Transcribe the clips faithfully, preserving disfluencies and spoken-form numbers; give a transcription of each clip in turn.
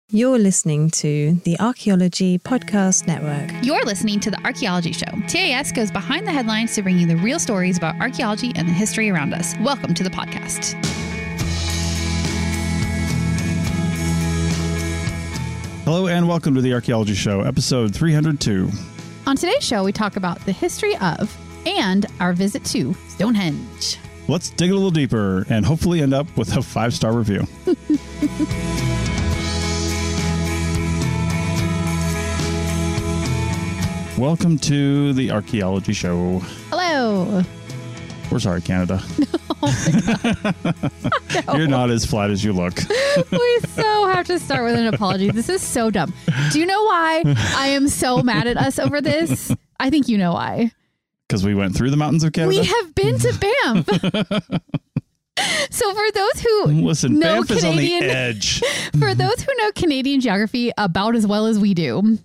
You're listening to the Archaeology Podcast Network. You're listening to The Archaeology Show. T A S goes behind the headlines to bring you the real stories about archaeology and the history around us. Welcome to the podcast. Hello and welcome to The Archaeology Show, episode three hundred two. On today's show, we talk about the history of and our visit to Stonehenge. Let's dig a little deeper and hopefully end up with a five-star review. Welcome to The Archaeology Show. Hello. We're sorry, Canada. Oh no. You're not as flat as you look. We so have to start with an apology. This is so dumb. Do you know why I am so mad at us over this? I think you know why. Because we went through the mountains of Canada? We have been to Banff. So for those who Listen, know Banff is Canadian, on the edge. For those who know Canadian geography about as well as we do,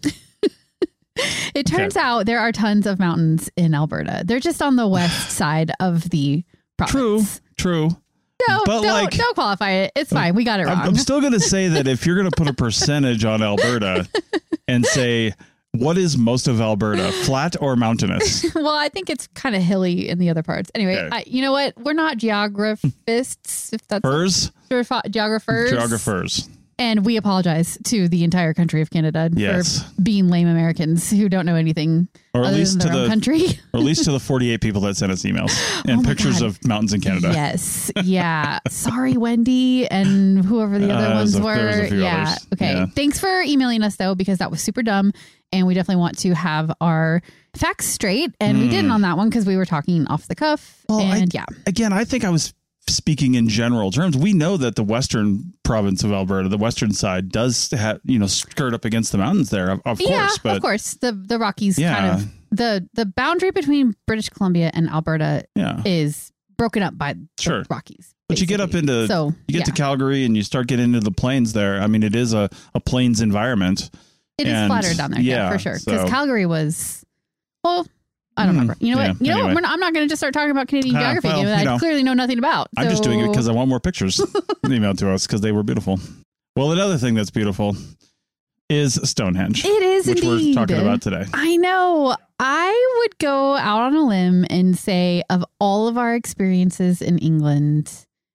it turns okay. out there are tons of mountains in Alberta. They're just on the west side of the province. True, true. No, but don't, like, don't qualify it. It's fine. We got it wrong. I'm, I'm still going to say that if you're going to put a percentage on Alberta and say, what is most of Alberta, flat or mountainous? Well, I think it's kind of hilly in the other parts. Anyway, okay. I, you know what? We're not geographists. If that's Furs? Geographers. Geographers. And we apologize to the entire country of Canada yes. for being lame Americans who don't know anything or at other least than their to own the country. Or at least to the forty-eight people that sent us emails and oh pictures God. of mountains in Canada. Yes. Yeah. Sorry, Wendy, and whoever the other uh, ones a, were. Yeah. Others. Okay. Yeah. Thanks for emailing us, though, because that was super dumb. And we definitely want to have our facts straight. And mm. we didn't on that one because we were talking off the cuff. Well, and I, yeah. Again, I think I was speaking in general terms. We know that the western province of Alberta, the western side, does have, you know, skirt up against the mountains there, of, of yeah, course. But of course, the the Rockies yeah. kind of the the boundary between British Columbia and Alberta yeah. is broken up by the sure. Rockies. But basically. You get up into so, you get yeah. to Calgary and you start getting into the plains there. I mean, it is a, a plains environment. It and, is flatter down there, yeah, yeah for sure. Because so. Calgary was, well, I don't remember. You know yeah, what? You know anyway. what? We're not, I'm not going to just start talking about Canadian uh, geography well, that I know, clearly know nothing about. So. I'm just doing it because I want more pictures emailed to us because they were beautiful. Well, another thing that's beautiful is Stonehenge. It is which indeed. we're talking about today. I know. I would go out on a limb and say of all of our experiences in England,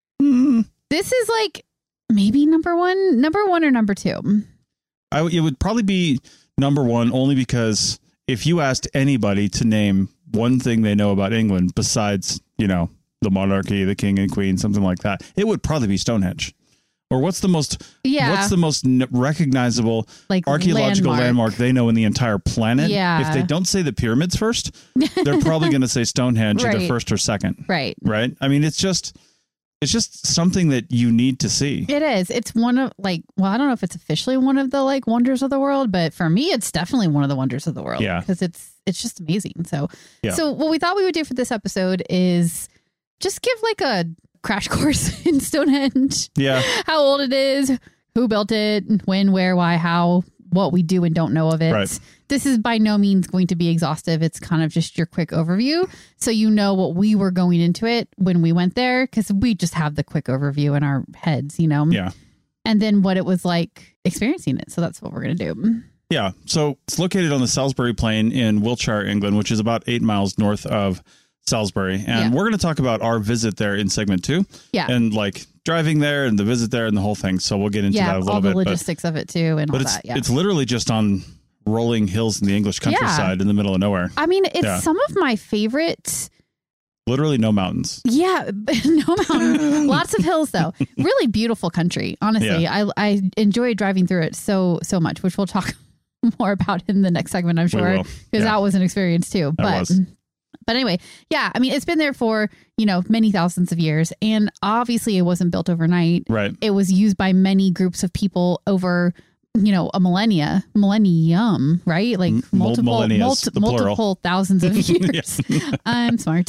mm. this is like maybe number one, number one or number two. I, it would probably be number one only because if you asked anybody to name one thing they know about England besides, you know, the monarchy, the king and queen, something like that, it would probably be Stonehenge. Or what's the most yeah. what's the most recognizable like archaeological landmark. landmark they know in the entire planet? Yeah. If they don't say the pyramids first, they're probably going to say Stonehenge right. either first or second. Right. Right. I mean, it's just it's just something that you need to see. It is. It's one of like, well, I don't know if it's officially one of the like wonders of the world, but for me, it's definitely one of the wonders of the world. Yeah. Because it's it's just amazing. So, yeah. so what we thought we would do for this episode is just give like a crash course in Stonehenge. Yeah. How old it is, who built it, when, where, why, how, what we do and don't know of it. Right. This is by no means going to be exhaustive. It's kind of just your quick overview. So you know what we were going into it when we went there, because we just have the quick overview in our heads, you know? Yeah. And then what it was like experiencing it. So that's what we're going to do. Yeah. So it's located on the Salisbury Plain in Wiltshire, England, which is about eight miles north of Salisbury. And yeah. we're going to talk about our visit there in segment two. Yeah. And like driving there and the visit there and the whole thing. So we'll get into yeah, that a little all the bit. logistics but, of it too. And but all it's, that. Yeah. It's literally just on rolling hills in the English countryside yeah. in the middle of nowhere. I mean, it's yeah. some of my favorite. Literally no mountains. Yeah, no mountains. Lots of hills, though. Really beautiful country. Honestly, yeah. I I enjoyed driving through it so so much, which we'll talk more about in the next segment, I'm sure, because yeah. that was an experience too. That but was. but anyway, yeah. I mean, it's been there for you know many thousands of years, and obviously it wasn't built overnight. Right. It was used by many groups of people over. You know, a millennia, millennium, right? Like multiple, multi, multiple thousands of years. I'm smart.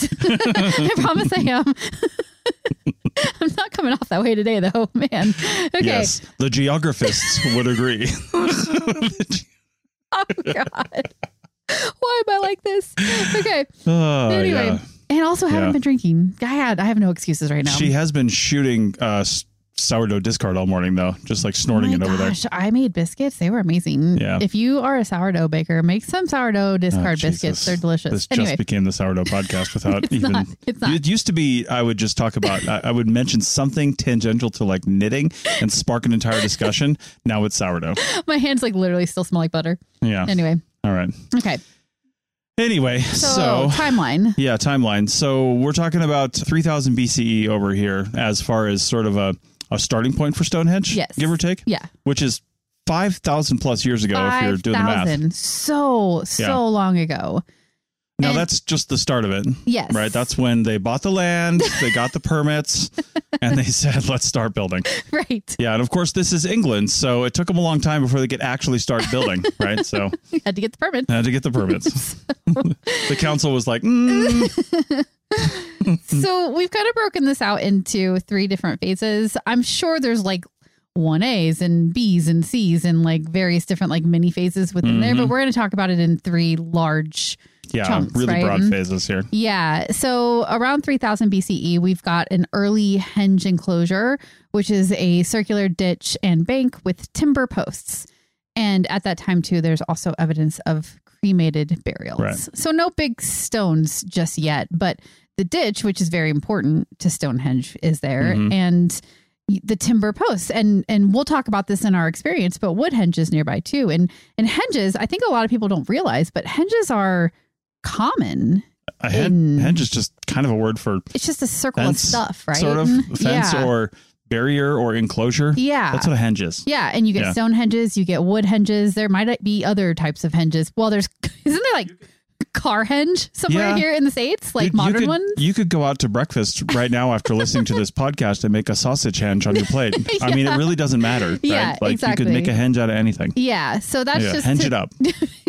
I promise I am. I'm not coming off that way today, though, man. Okay. Yes, the geographists would agree. Oh, God. Why am I like this? Okay. Uh, anyway, yeah. and also haven't yeah. been drinking. I had, I have no excuses right now. She has been shooting uh sourdough discard all morning, though, just like snorting oh it over gosh, there. I made biscuits. They were amazing. Yeah. If you are a sourdough baker, make some sourdough discard oh, biscuits. They're delicious. This anyway. just became the sourdough podcast without it's even. Not, it's not. It used to be I would just talk about, I, I would mention something tangential to like knitting and spark an entire discussion. Now it's sourdough. My hands like literally still smell like butter. Yeah. Anyway. All right. Okay. Anyway, so, so timeline. Yeah, timeline. So we're talking about three thousand B C E over here as far as sort of a, a starting point for Stonehenge, yes. give or take. Yeah. Which is five thousand plus years ago five, if you're doing the math. So, so yeah. long ago. Now, and, that's just the start of it. Yes. Right? That's when they bought the land, they got the permits, and they said, let's start building. Right. Yeah. And of course, this is England. So it took them a long time before they could actually start building. Right. So you had to get the permits. Had to get the permits. so. The council was like, mm. So we've kind of broken this out into three different phases. I'm sure there's like one A's and B's and C's and like various different like mini phases within mm-hmm. there, but we're going to talk about it in three large yeah, chunks, really right? broad phases here. Yeah. So around three thousand B C E, we've got an early henge enclosure, which is a circular ditch and bank with timber posts. And at that time, too, there's also evidence of cremated burials. Right. So no big stones just yet, but the ditch, which is very important to Stonehenge, is there. Mm-hmm. And the timber posts, and and we'll talk about this in our experience, but wood henges nearby too. And and henges, I think a lot of people don't realize, but henges are common. A hen, henge is just kind of a word for it's just a circle fence, of stuff, right? Sort of fence yeah. or barrier or enclosure. Yeah, that's what a henge is. Yeah, and you get yeah. stone henges, you get wood henges. There might be other types of henges. Well, there's isn't there like car henge somewhere yeah. here in the States, like you, modern you could, ones? You could go out to breakfast right now after listening to this podcast and make a sausage henge on your plate. yeah. I mean, it really doesn't matter. Right? Yeah, like exactly. You could make a henge out of anything. Yeah, so that's yeah, just henge to, it up.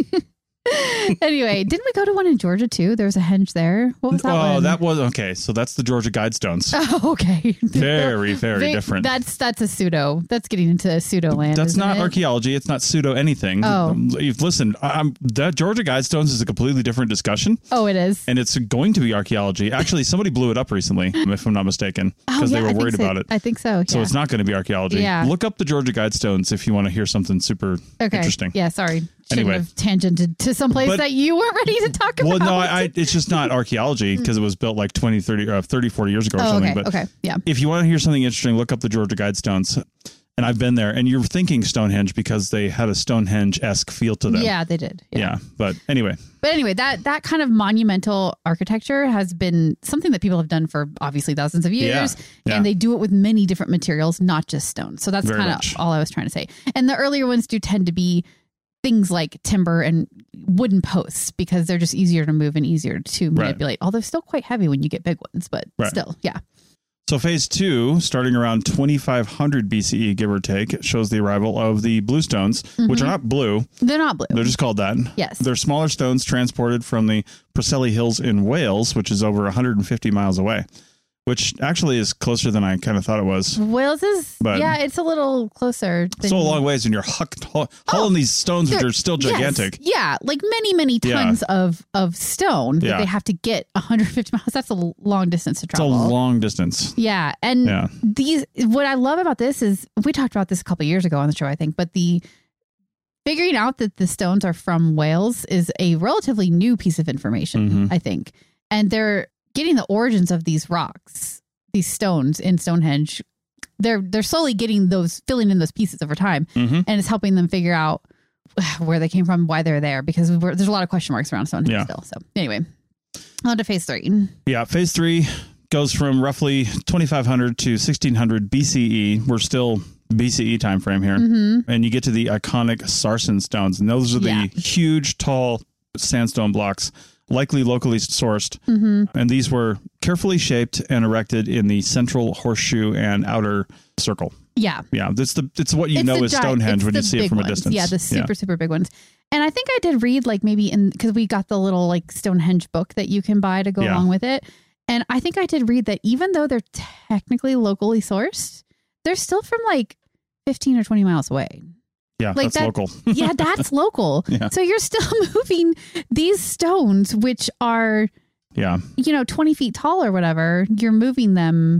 Anyway, didn't we go to one in Georgia too? There was a henge there. What was that Oh, one? that was okay. So that's the Georgia Guidestones. Oh, okay. Very, very they, different. That's that's a pseudo. That's getting into pseudo land. That's not it? archaeology. It's not pseudo anything. Oh, you've listened. Um, that Georgia Guidestones is a completely different discussion. Oh, it is, and it's going to be archaeology. Actually, somebody blew it up recently, if I'm not mistaken, because oh, yeah, they were worried so. about it. I think so. Yeah. So it's not going to be archaeology. Yeah. Look up the Georgia Guidestones if you want to hear something super okay. interesting. Yeah, sorry. Shouldn't anyway, have tangented to someplace that you weren't ready to talk about. Well, no, I, I, it's just not archaeology because it was built like twenty, thirty, or thirty, forty years ago or oh, something. Okay, but okay, yeah. If you want to hear something interesting, look up the Georgia Guidestones. And I've been there, and you're thinking Stonehenge because they had a Stonehenge-esque feel to them. Yeah, they did. Yeah. yeah, but anyway. But anyway, that that kind of monumental architecture has been something that people have done for obviously thousands of years. Yeah, yeah. And they do it with many different materials, not just stone. So that's kind of all I was trying to say. And the earlier ones do tend to be things like timber and wooden posts because they're just easier to move and easier to manipulate. Right. Although still quite heavy when you get big ones, but right. still, yeah. So phase two, starting around twenty-five hundred B C E, give or take, shows the arrival of the bluestones, mm-hmm. which are not blue. They're not blue. They're just called that. Yes. They're smaller stones transported from the Preseli Hills in Wales, which is over one hundred fifty miles away, which actually is closer than I kind of thought it was. Wales is, but yeah, it's a little closer. Than, so a long ways, and you're huck, hauling oh, these stones, which are still gigantic. Yes, yeah, like many, many tons yeah. of, of stone that yeah. they have to get one hundred fifty miles. That's a long distance to travel. It's a long distance. Yeah, and yeah. these, what I love about this is, we talked about this a couple of years ago on the show, I think, but the figuring out that the stones are from Wales is a relatively new piece of information, mm-hmm. I think. And they're getting the origins of these rocks, these stones in Stonehenge. They're they're slowly getting those, filling in those pieces over time, mm-hmm. and it's helping them figure out where they came from, why they're there, because we're, there's a lot of question marks around Stonehenge yeah. still. So anyway, on to phase three. Yeah, phase three goes from roughly twenty-five hundred to sixteen hundred B C E. We're still B C E time frame here, mm-hmm. and you get to the iconic Sarsen stones, and those are the yeah. huge, tall sandstone blocks, likely locally sourced. Mm-hmm. And these were carefully shaped and erected in the central horseshoe and outer circle. Yeah. Yeah. That's the, it's what you it's know as giant, Stonehenge when you see it from ones. a distance. Yeah. The super, yeah. super big ones. And I think I did read like maybe in, because we got the little like Stonehenge book that you can buy to go yeah. along with it. And I think I did read that even though they're technically locally sourced, they're still from like fifteen or twenty miles away. Yeah, like that's that, local. yeah, that's local. Yeah. So you're still moving these stones, which are, yeah, you know, twenty feet tall or whatever. You're moving them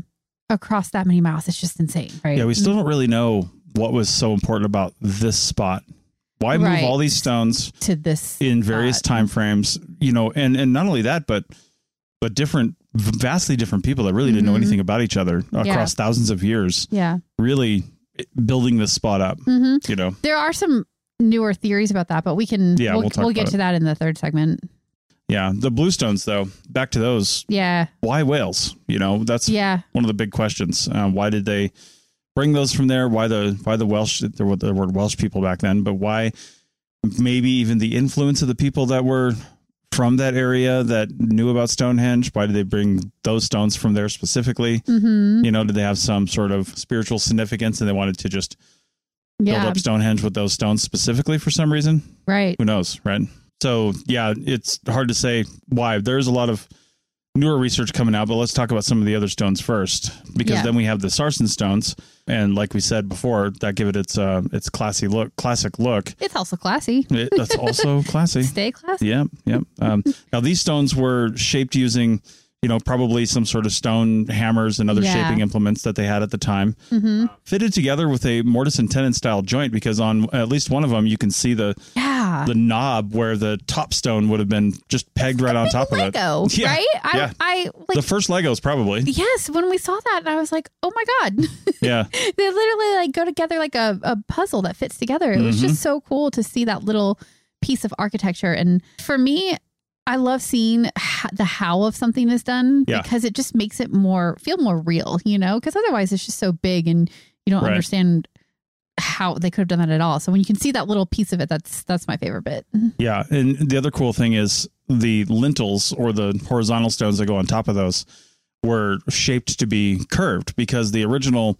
across that many miles. It's just insane, right? Yeah, we still don't really know what was so important about this spot. Why move right. all these stones to this in various spot. time frames? You know, and and not only that, but but different, vastly different people that really mm-hmm. didn't know anything about each other across yeah. thousands of years. Yeah, really building this spot up. Mm-hmm. You know, there are some newer theories about that, but we can yeah, we'll, we'll, we'll get to it. that in the third segment. Yeah, the bluestones, though, back to those. Yeah, why whales? You know, that's yeah. one of the big questions. Uh, why did they bring those from there? Why the why the Welsh? There were, there were Welsh people back then, but why? Maybe even the influence of the people that were from that area that knew about Stonehenge. Why did they bring those stones from there specifically? Mm-hmm. You know, did they have some sort of spiritual significance and they wanted to just yeah. build up Stonehenge with those stones specifically for some reason? Right. Who knows, right? So, yeah, it's hard to say why. There's a lot of newer research coming out, but let's talk about some of the other stones first, because yeah. then we have the sarsen stones. And like we said before, that give it its uh, its classy look, classic look. It's also classy. It, that's also classy. Stay classy. Yeah, yeah. Um, now, these stones were shaped using, you know, probably some sort of stone hammers and other yeah. shaping implements that they had at the time. Mm-hmm. Uh, fitted together with a mortise and tenon style joint, because on at least one of them, you can see the yeah. the knob where the top stone would have been just pegged right on top Lego, of it. Yeah, right? I, yeah. I like the first Legos probably. Yes, when we saw that, I was like, oh my God. Yeah. They literally like go together like a, a puzzle that fits together. It was mm-hmm. just so cool to see that little piece of architecture. And for me, I love seeing ha- the how of something is done yeah. because it just makes it more feel more real, you know, because otherwise it's just so big and you don't right. understand how they could have done that at all. So when you can see that little piece of it, that's that's my favorite bit. Yeah. And the other cool thing is the lintels or the horizontal stones that go on top of those were shaped to be curved, because the original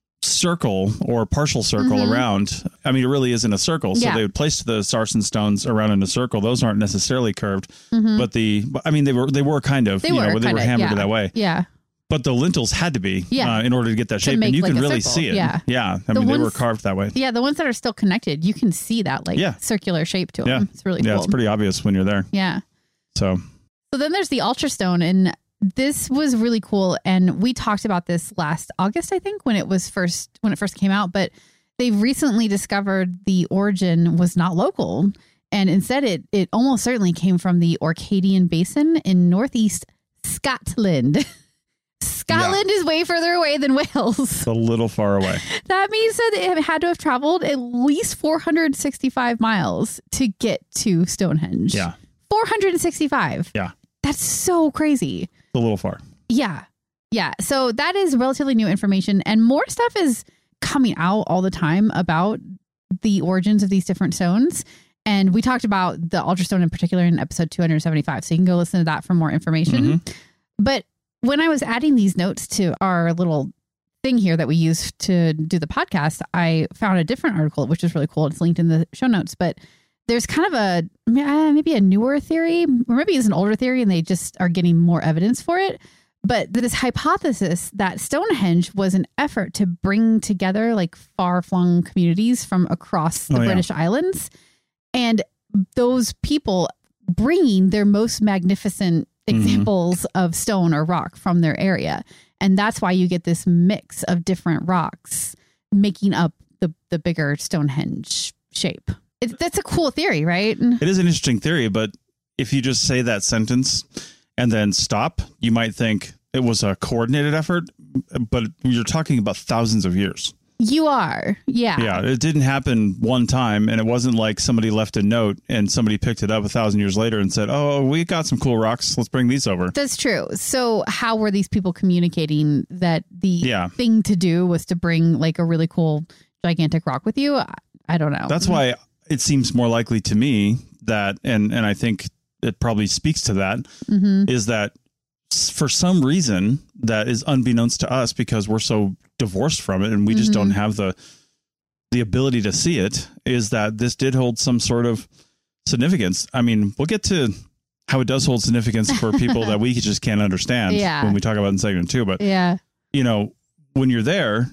circle or partial circle mm-hmm. around, I mean, it really isn't a circle. So yeah. they would place the sarsen stones around in a circle. Those aren't necessarily curved, mm-hmm. but the, I mean, they were, they were kind of, they you were, know, they were hammered yeah. that way. Yeah. But the lintels had to be yeah. uh, in order to get that shape. And you like can really circle. see it. Yeah. Yeah. I the mean, ones, they were carved that way. Yeah. The ones that are still connected, you can see that like yeah. circular shape to them. Yeah. It's really yeah, cool. Yeah, it's pretty obvious when you're there. Yeah. So. So then there's the Ultrastone, and this was really cool. And we talked about this last August, I think, when it was first, when it first came out, but they've recently discovered the origin was not local. And instead it, it almost certainly came from the Orcadian Basin in northeast Scotland. Scotland yeah. is way further away than Wales. It's a little far away. That means that it had to have traveled at least four hundred sixty-five miles to get to Stonehenge. Yeah. four hundred sixty-five. Yeah. That's so crazy. It's a little far. Yeah. Yeah. So that is relatively new information, and more stuff is coming out all the time about the origins of these different stones. And we talked about the Ultrastone in particular in episode two hundred seventy-five. So you can go listen to that for more information. Mm-hmm. But when I was adding these notes to our little thing here that we use to do the podcast, I found a different article, which is really cool. It's linked in the show notes, but there's kind of a, uh, maybe a newer theory, or maybe it's an older theory and they just are getting more evidence for it. But this hypothesis that Stonehenge was an effort to bring together like far-flung communities from across the oh, British yeah. Islands, and those people bringing their most magnificent examples mm-hmm. of stone or rock from their area. And that's why you get this mix of different rocks making up the, the bigger Stonehenge shape. It, that's a cool theory, right? It is an interesting theory, but if you just say that sentence and then stop, you might think it was a coordinated effort, but you're talking about thousands of years. You are. Yeah. Yeah. It didn't happen one time, and it wasn't like somebody left a note and somebody picked it up a thousand years later and said, oh, we got some cool rocks. Let's bring these over. That's true. So how were these people communicating that the yeah. thing to do was to bring like a really cool, gigantic rock with you? I, I don't know. That's why it seems more likely to me that, and, and I think it probably speaks to that, mm-hmm. is that for some reason that is unbeknownst to us because we're so divorced from it and we just mm-hmm. don't have the the ability to see it, is that this did hold some sort of significance. I mean, we'll get to how it does hold significance for people that we just can't understand yeah. when we talk about it in segment two. But, yeah. you know, when you're there,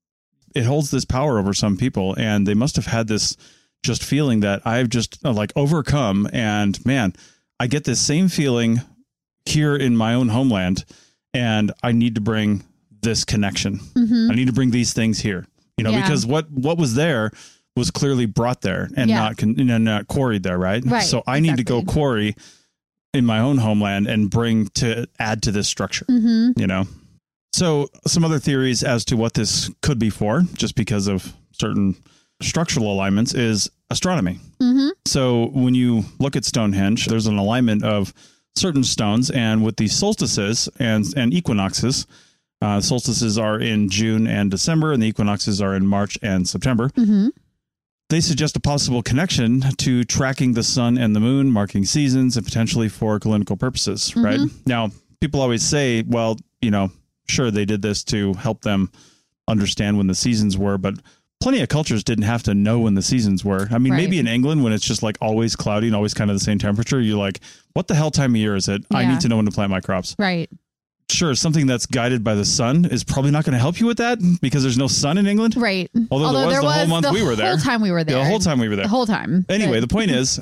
it holds this power over some people, and they must have had this just feeling that I've just uh, like overcome. And man, I get this same feeling here in my own homeland, and I need to bring this connection. Mm-hmm. I need to bring these things here, you know, yeah. because what, what was there was clearly brought there and yeah. not, con- and not quarried there. Right. right so I exactly. need to go quarry in my own homeland and bring to add to this structure, mm-hmm. you know? So some other theories as to what this could be for, just because of certain structural alignments, is astronomy. Mm-hmm. So when you look at Stonehenge, there's an alignment of certain stones, and with the solstices and, and equinoxes, uh, solstices are in June and December, and the equinoxes are in March and September. Mm-hmm. They suggest a possible connection to tracking the sun and the moon, marking seasons, and potentially for clinical purposes, mm-hmm. right? Now, people always say, well, you know, sure, they did this to help them understand when the seasons were, but plenty of cultures didn't have to know when the seasons were. I mean, right. maybe in England, when it's just like always cloudy and always kind of the same temperature, you're like, what the hell time of year is it? Yeah. I need to know when to plant my crops. Right. Sure, something that's guided by the sun is probably not going to help you with that because there's no sun in England. Right. Although, Although there was there the was whole month the we were there. The whole time we were there. Yeah, the whole time we were there. The whole time. Anyway, but. the point is,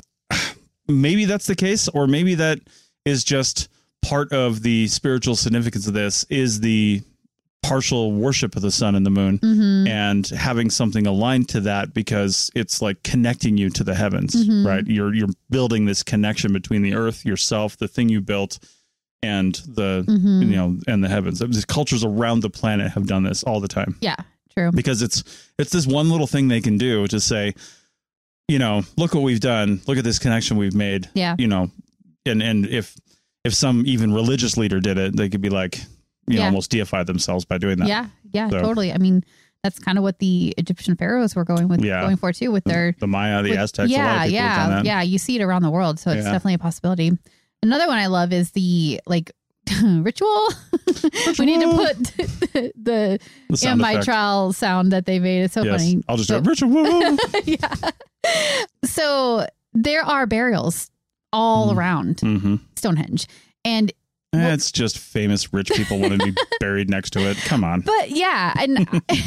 maybe that's the case, or maybe that is just part of the spiritual significance of this is the partial worship of the sun and the moon, mm-hmm. and having something aligned to that because it's like connecting you to the heavens, mm-hmm. right? You're you're building this connection between the earth, yourself, the thing you built, and the mm-hmm. you know and the heavens. The cultures around the planet have done this all the time. Yeah, true. Because it's it's this one little thing they can do to say, you know, look what we've done. Look at this connection we've made. Yeah. You know, and and if if some even religious leader did it, they could be like, you know, yeah. almost deify themselves by doing that. Yeah, yeah, so. totally. I mean, that's kind of what the Egyptian pharaohs were going with, yeah. going for too, with their the Maya, the with, Aztecs. Yeah, a lot of people yeah, have done that. yeah. You see it around the world, so it's yeah. definitely a possibility. Another one I love is the like ritual. ritual. We need to put the, the, the in my trial sound that they made. It's so yes. funny. I'll just so, do a ritual. yeah. So there are burials all mm. around mm-hmm. Stonehenge, and well, it's just famous rich people wanting to be buried next to it. Come on. But yeah, and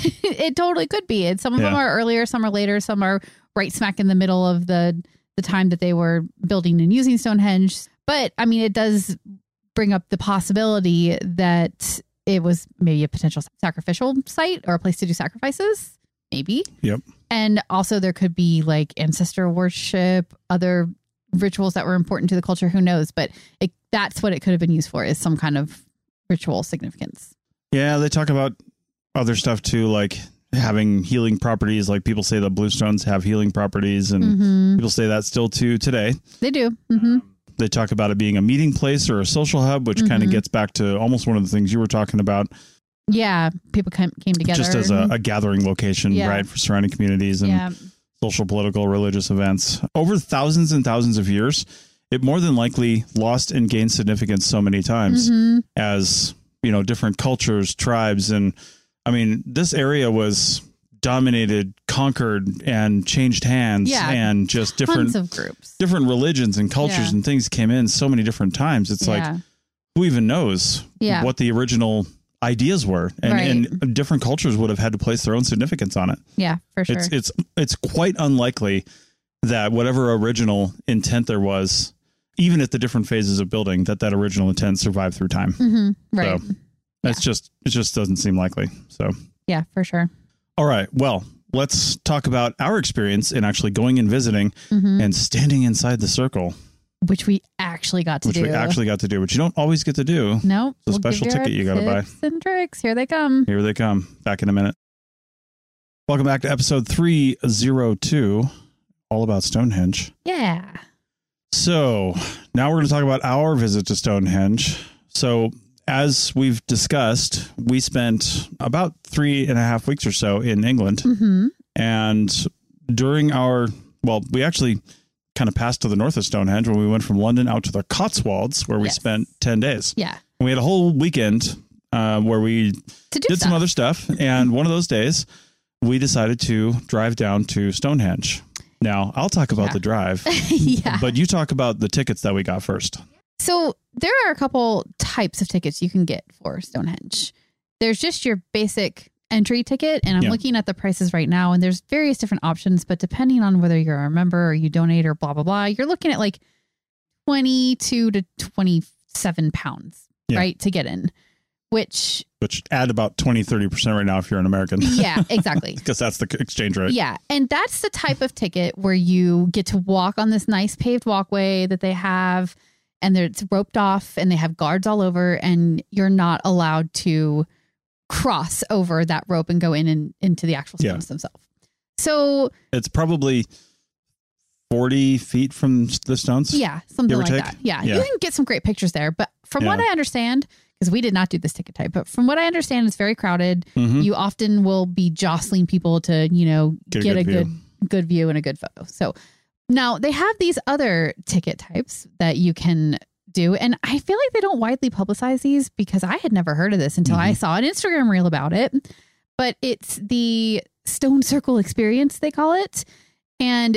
it totally could be. And some of yeah. them are earlier, some are later, some are right smack in the middle of the, the time that they were building and using Stonehenge. But I mean, it does bring up the possibility that it was maybe a potential sacrificial site or a place to do sacrifices. Maybe. Yep. And also there could be like ancestor worship, other rituals that were important to the culture. Who knows? But it, that's what it could have been used for, is some kind of ritual significance. Yeah, they talk about other stuff too, like having healing properties. Like people say the bluestones have healing properties, and mm-hmm. people say that still too today. They do. Mm-hmm. Um, they talk about it being a meeting place or a social hub, which mm-hmm. kind of gets back to almost one of the things you were talking about. Yeah, people came, came together. Just as a, a gathering location, yeah. right, for surrounding communities and yeah. social, political, religious events. Over thousands and thousands of years, it more than likely lost and gained significance so many times mm-hmm. as, you know, different cultures, tribes. And I mean, this area was dominated, conquered, and changed hands yeah. and just different Tons of groups, different religions and cultures yeah. and things came in so many different times. It's yeah. like, who even knows yeah. what the original ideas were, and, right. and different cultures would have had to place their own significance on it. Yeah, for sure. It's, it's, it's quite unlikely that whatever original intent there was, even at the different phases of building, that that original intent survived through time. Mm-hmm. Right. So it's yeah. just, it just doesn't seem likely. So yeah, for sure. All right. Well, let's talk about our experience in actually going and visiting mm-hmm. and standing inside the circle. Which we actually got to which do. Which we actually got to do, which you don't always get to do. No. It's a we'll special ticket you got to buy. Tips and tricks. Here they come. Here they come. Back in a minute. Welcome back to episode three oh two, all about Stonehenge. Yeah. So now we're going to talk about our visit to Stonehenge. So as we've discussed, we spent about three and a half weeks or so in England. Mm-hmm. And during our, well, we actually kind of passed to the north of Stonehenge when we went from London out to the Cotswolds, where we yes. spent ten days. Yeah. And we had a whole weekend uh, where we did stuff. some other stuff. And one of those days, we decided to drive down to Stonehenge. Now, I'll talk about yeah. the drive, yeah. but you talk about the tickets that we got first. So there are a couple types of tickets you can get for Stonehenge. There's just your basic entry ticket, and I'm yeah. looking at the prices right now, and there's various different options, but depending on whether you're a member or you donate or blah, blah, blah, you're looking at like twenty-two to twenty-seven pounds, yeah. right, to get in. which which add about twenty, thirty percent right now if you're an American. Yeah, exactly. Because that's the exchange rate. Yeah. And that's the type of ticket where you get to walk on this nice paved walkway that they have, and it's roped off and they have guards all over, and you're not allowed to cross over that rope and go in and into the actual stones yeah. themselves. So it's probably forty feet from the stones. Yeah, something like take? that. Yeah. yeah, you can get some great pictures there. But from yeah. what I understand, because we did not do this ticket type, but from what I understand, it's very crowded. Mm-hmm. You often will be jostling people to, you know, get, get a, good, a good good view and a good photo. So now they have these other ticket types that you can do. And I feel like they don't widely publicize these because I had never heard of this until mm-hmm. I saw an Instagram reel about it. But it's the Stone Circle Experience, they call it. And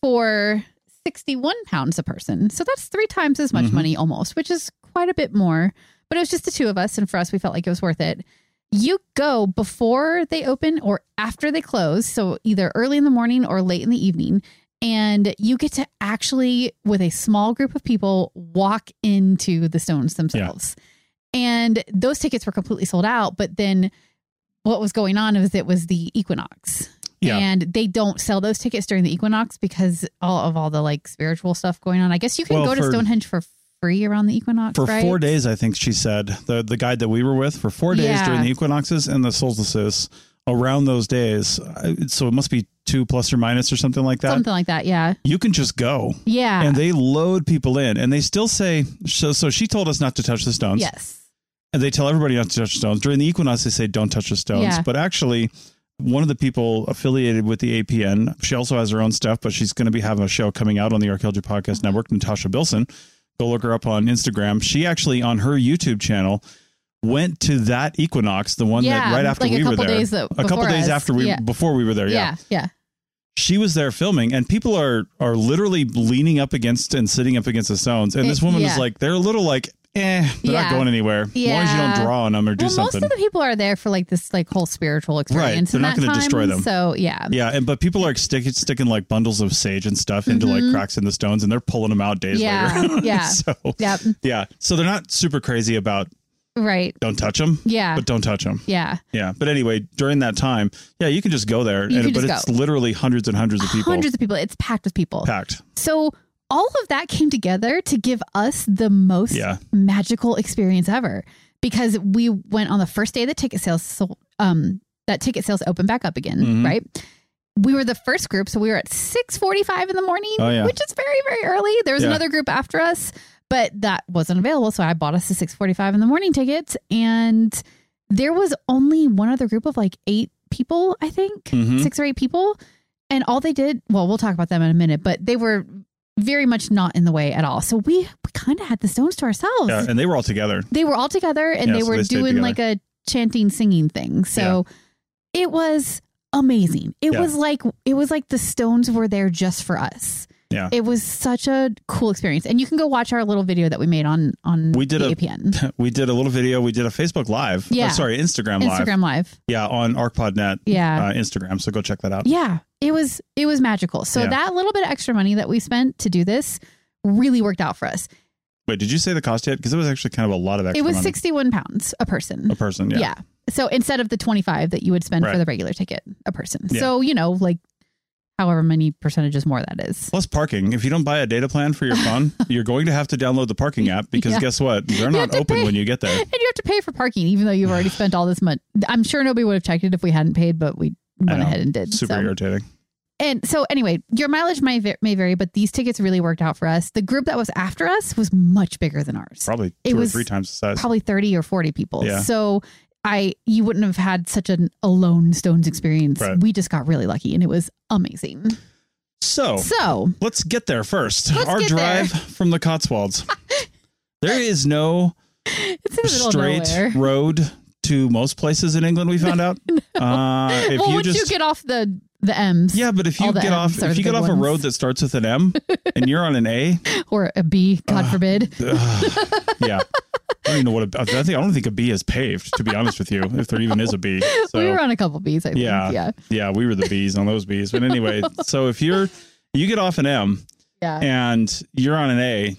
for sixty-one pounds a person. So that's three times as much mm-hmm. money almost, which is quite a bit more. But it was just the two of us. And for us, we felt like it was worth it. You go before they open or after they close. So either early in the morning or late in the evening. And you get to actually, with a small group of people, walk into the stones themselves. Yeah. And those tickets were completely sold out. But then what was going on was it was the equinox. Yeah. And they don't sell those tickets during the equinox because all of all the like spiritual stuff going on. I guess you can well, go to for, Stonehenge for free around the equinox, For right? four days, I think she said, the, the guide that we were with, for four days yeah. during the equinoxes and the solstices around those days. So it must be two plus or minus or something like that. Something like that, yeah. You can just go. Yeah. And they load people in. And they still say, so, so she told us not to touch the stones. Yes. And they tell everybody not to touch the stones. During the equinox, they say don't touch the stones. Yeah. But actually, one of the people affiliated with the A P N, she also has her own stuff, but she's going to be having a show coming out on the Archaeology Podcast mm-hmm. Network, Natasha Bilson. Go look her up on Instagram. She actually, on her YouTube channel, went to that equinox, the one yeah, that right after like we were there. Days a couple days us. after we, yeah. before we were there. Yeah. Yeah. Yeah. She was there filming, and people are are literally leaning up against and sitting up against the stones. And this woman yeah. was like, they're a little like, eh, they're yeah. not going anywhere. Yeah. As long as you don't draw on them or do well, something. Most of the people are there for like this like whole spiritual experience. Right. They're not going to destroy them. So yeah. Yeah. And but people are sticking sticking like bundles of sage and stuff into mm-hmm. like cracks in the stones, and they're pulling them out days yeah. later. Yeah. so yep. yeah. So they're not super crazy about right. don't touch them. Yeah. But don't touch them. Yeah. Yeah. But anyway, during that time, yeah, you can just go there. You and, can but just it's go. literally hundreds and hundreds of people. Hundreds of people. It's packed with people. Packed. So all of that came together to give us the most yeah. magical experience ever, because we went on the first day of the ticket sales. So, um, that ticket sales opened back up again, mm-hmm. right? We were the first group. So we were at six forty-five in the morning, oh, yeah. which is very, very early. There was yeah. another group after us, but that wasn't available. So I bought us the six forty-five in the morning tickets, and there was only one other group of like eight people, I think, mm-hmm. six or eight people. And all they did, well, we'll talk about them in a minute, but they were very much not in the way at all. So we, we kind of had the stones to ourselves. Yeah, and they were all together. They were all together, and yeah, they so were they doing like a chanting, singing thing. So yeah. it was amazing. It yeah. was like it was like the stones were there just for us. Yeah, it was such a cool experience. And you can go watch our little video that we made on on we did the a, A P N. We did a little video. We did a Facebook Live. Yeah, oh, sorry, Instagram Live. Instagram Live. Yeah, on ArcPodNet. Yeah, uh, Instagram. So go check that out. Yeah. It was it was magical. So yeah. that little bit of extra money that we spent to do this really worked out for us. Wait, did you say the cost yet? Because it was actually kind of a lot of extra money. It was money. sixty-one pounds a person. A person, yeah. Yeah. So instead of the twenty-five that you would spend right. for the regular ticket a person. Yeah. So, you know, like however many percentages more that is. Plus parking. If you don't buy a data plan for your phone, you're going to have to download the parking app because yeah. guess what? They're not open pay. when you get there. And you have to pay for parking, even though you've already spent all this money. I'm sure nobody would have checked it if we hadn't paid, but we went ahead and did. Super so. irritating. And so anyway, your mileage may, may vary, but these tickets really worked out for us. The group that was after us was much bigger than ours. Probably two it or was three times the size. Probably thirty or forty people. Yeah. So I, you wouldn't have had such an alone stones experience. Right. We just got really lucky, and it was amazing. So, so let's get there first. Let's Our drive there. from the Cotswolds. There is no it's in the straight middle of nowhere. road to most places in England. We found out. no. uh, if well, you once just you get off the the M's, yeah, but if you get off if you get off ones. a road that starts with an M and you're on an A or a B, God uh, forbid. Uh, yeah. I don't even know what a, I think. I don't think a B is paved, to be honest with you, if there even is a B. So, we were on a couple B's, I think. Yeah, yeah. Yeah, we were the B's on those B's. But anyway, so if you're, you get off an M yeah. and you're on an A,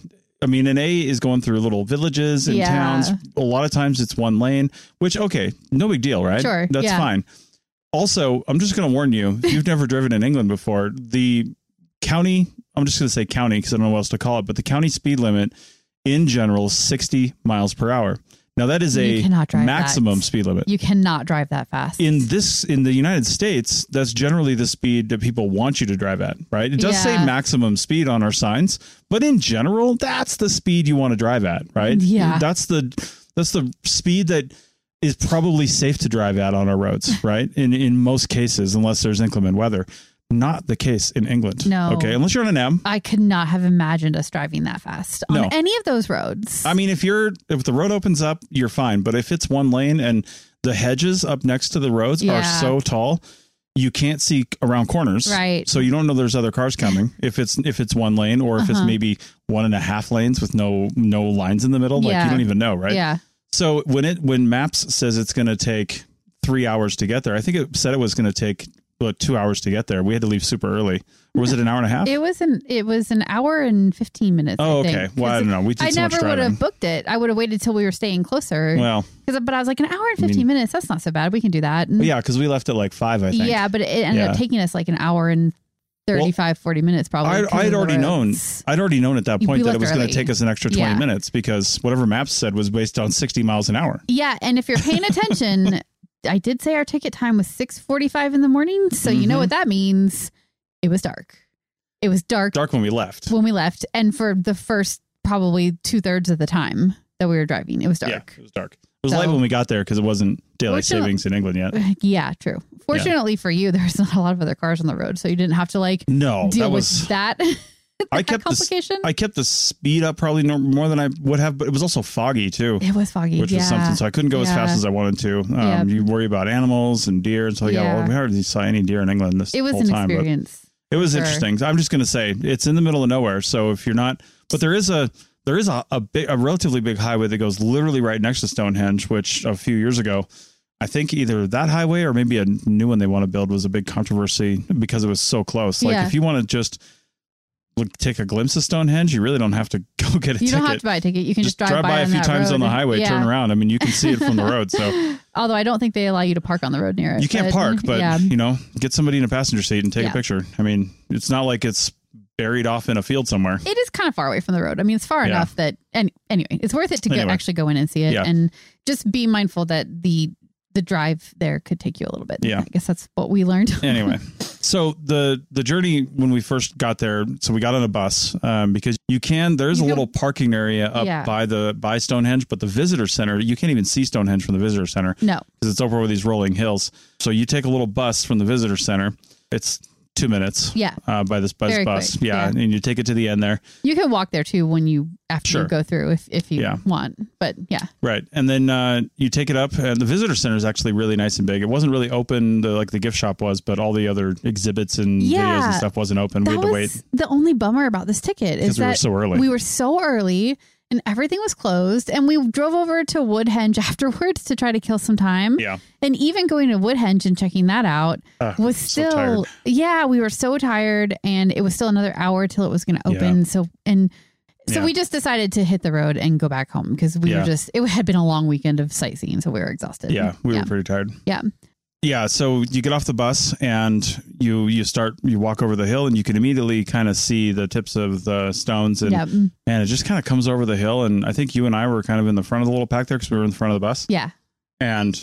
I mean, an A is going through little villages and yeah. towns. A lot of times it's one lane, which, okay, no big deal, right? Sure. That's yeah. fine. Also, I'm just going to warn you, if you've never driven in England before, the county, I'm just going to say county because I don't know what else to call it, but the county speed limit in general is sixty miles per hour. Now, that is a maximum that. speed limit. You cannot drive that fast. In this, in the United States, that's generally the speed that people want you to drive at, right? It does yeah. say maximum speed on our signs, but in general, that's the speed you want to drive at, right? Yeah. That's the that's the speed that is probably safe to drive at on our roads, right? In in most cases, unless there's inclement weather. Not the case in England. No. Okay, unless you're on an M. I could not have imagined us driving that fast on no. any of those roads. I mean, if you're if the road opens up, you're fine. But if it's one lane and the hedges up next to the roads yeah. are so tall, you can't see around corners. Right. So you don't know there's other cars coming. if it's if it's one lane or if uh-huh. it's maybe one and a half lanes with no no lines in the middle, yeah. like you don't even know, right? Yeah. So when it when Maps says it's going to take three hours to get there, I think it said it was going to take about two hours to get there. We had to leave super early. Or was it an hour and a half? It was an it was an hour and fifteen minutes. Oh, I okay. think. Well, I don't know. We did I so never much would driving. have booked it. I would have waited till we were staying closer. Well, because but I was like an hour and fifteen I mean, minutes. That's not so bad. We can do that. And, yeah, because we left at like five. I think. Yeah, but it ended yeah. up taking us like an hour and thirty-five, well, forty minutes probably. I'd, I'd already known. I'd already known at that point we that it was going to to take us an extra twenty yeah. minutes because whatever Maps said was based on sixty miles an hour. Yeah, and if you're paying attention, I did say our ticket time was six forty-five in the morning, so mm-hmm. you know what that means. It was dark. It was dark. Dark when we left. When we left. And for the first probably two thirds of the time that we were driving, it was dark. Yeah, it was dark. It was so, light when we got there because it wasn't daylight savings in England yet. Yeah, true. Fortunately yeah. for you, there's not a lot of other cars on the road, so you didn't have to like no, deal that was, with that. I that kept complication. The, I kept the speed up probably no, more than I would have, but it was also foggy too. It was foggy, which yeah. was something. So I couldn't go yeah. as fast as I wanted to. Um, yeah. You worry about animals and deer, and so yeah, yeah well, we hardly saw any deer in England this it was whole an time. Experience. It was sure. interesting. I'm just going to say it's in the middle of nowhere. So if you're not, but there is a there is a, a big, a relatively big highway that goes literally right next to Stonehenge, which a few years ago, I think either that highway or maybe a new one they want to build was a big controversy because it was so close. Like yeah. if you want to just look, take a glimpse of Stonehenge, you really don't have to go get a you ticket. You don't have to buy a ticket. You can just, just drive, drive by, by a few times road. on the highway, yeah. turn around. I mean, you can see it from the road. So, although I don't think they allow you to park on the road near it. You can't but, park, but yeah. you know, get somebody in a passenger seat and take yeah. a picture. I mean, it's not like it's buried off in a field somewhere. It is kind of far away from the road. I mean, it's far yeah. enough that, and anyway, it's worth it to anyway. go, actually go in and see it, yeah. and just be mindful that the the drive there could take you a little bit. Yeah, I guess that's what we learned. Anyway, so the the journey when we first got there, so we got on a bus um, because you can. There's you a little parking area up yeah. by the by Stonehenge, but the visitor center you can't even see Stonehenge from the visitor center. No, because it's over with these rolling hills. So you take a little bus from the visitor center. It's two minutes. Yeah. Uh, by this bus Very bus. quick. Yeah, yeah. And you take it to the end there. You can walk there too when you after sure. you go through if, if you yeah. want. But yeah. Right. And then uh, you take it up and the visitor center is actually really nice and big. It wasn't really open the, like the gift shop was, but all the other exhibits and yeah. videos and stuff wasn't open. That we had to was wait. The only bummer about this ticket is we that were so early. we were so early and everything was closed, and we drove over to Woodhenge afterwards to try to kill some time. Yeah. And even going to Woodhenge and checking that out uh, was still, so yeah, we were so tired, and it was still another hour till it was going to open. Yeah. So, and so yeah. we just decided to hit the road and go back home because we yeah. were just, it had been a long weekend of sightseeing. So we were exhausted. Yeah. We yeah. were pretty tired. Yeah. Yeah, so you get off the bus and you you start you walk over the hill and you can immediately kind of see the tips of the stones and yep. and it just kind of comes over the hill, and I think you and I were kind of in the front of the little pack there because we were in the front of the bus. Yeah, and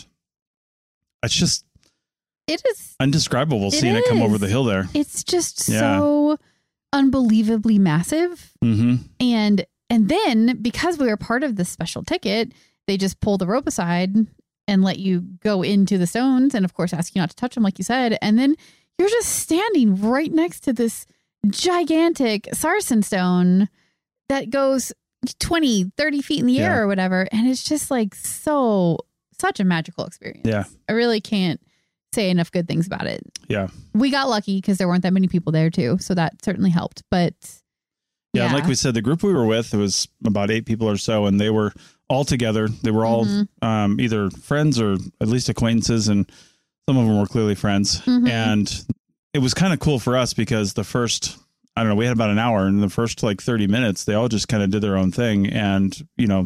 it's just it is indescribable it seeing is. it come over the hill there. It's just yeah. so unbelievably massive, mm-hmm. and and then because we were part of this special ticket, they just pull the rope aside and let you go into the stones, and of course ask you not to touch them, like you said. And then you're just standing right next to this gigantic sarsen stone that goes twenty, thirty feet in the yeah. air or whatever. And it's just like so, such a magical experience. Yeah. I really can't say enough good things about it. Yeah. We got lucky because there weren't that many people there too. So that certainly helped. But yeah, yeah. and like we said, the group we were with, it was about eight people or so, and they were all together. They were all mm-hmm. um, either friends or at least acquaintances, and some of them were clearly friends. Mm-hmm. And it was kind of cool for us because the first I don't know, we had about an hour, and the first like thirty minutes, they all just kind of did their own thing and, you know,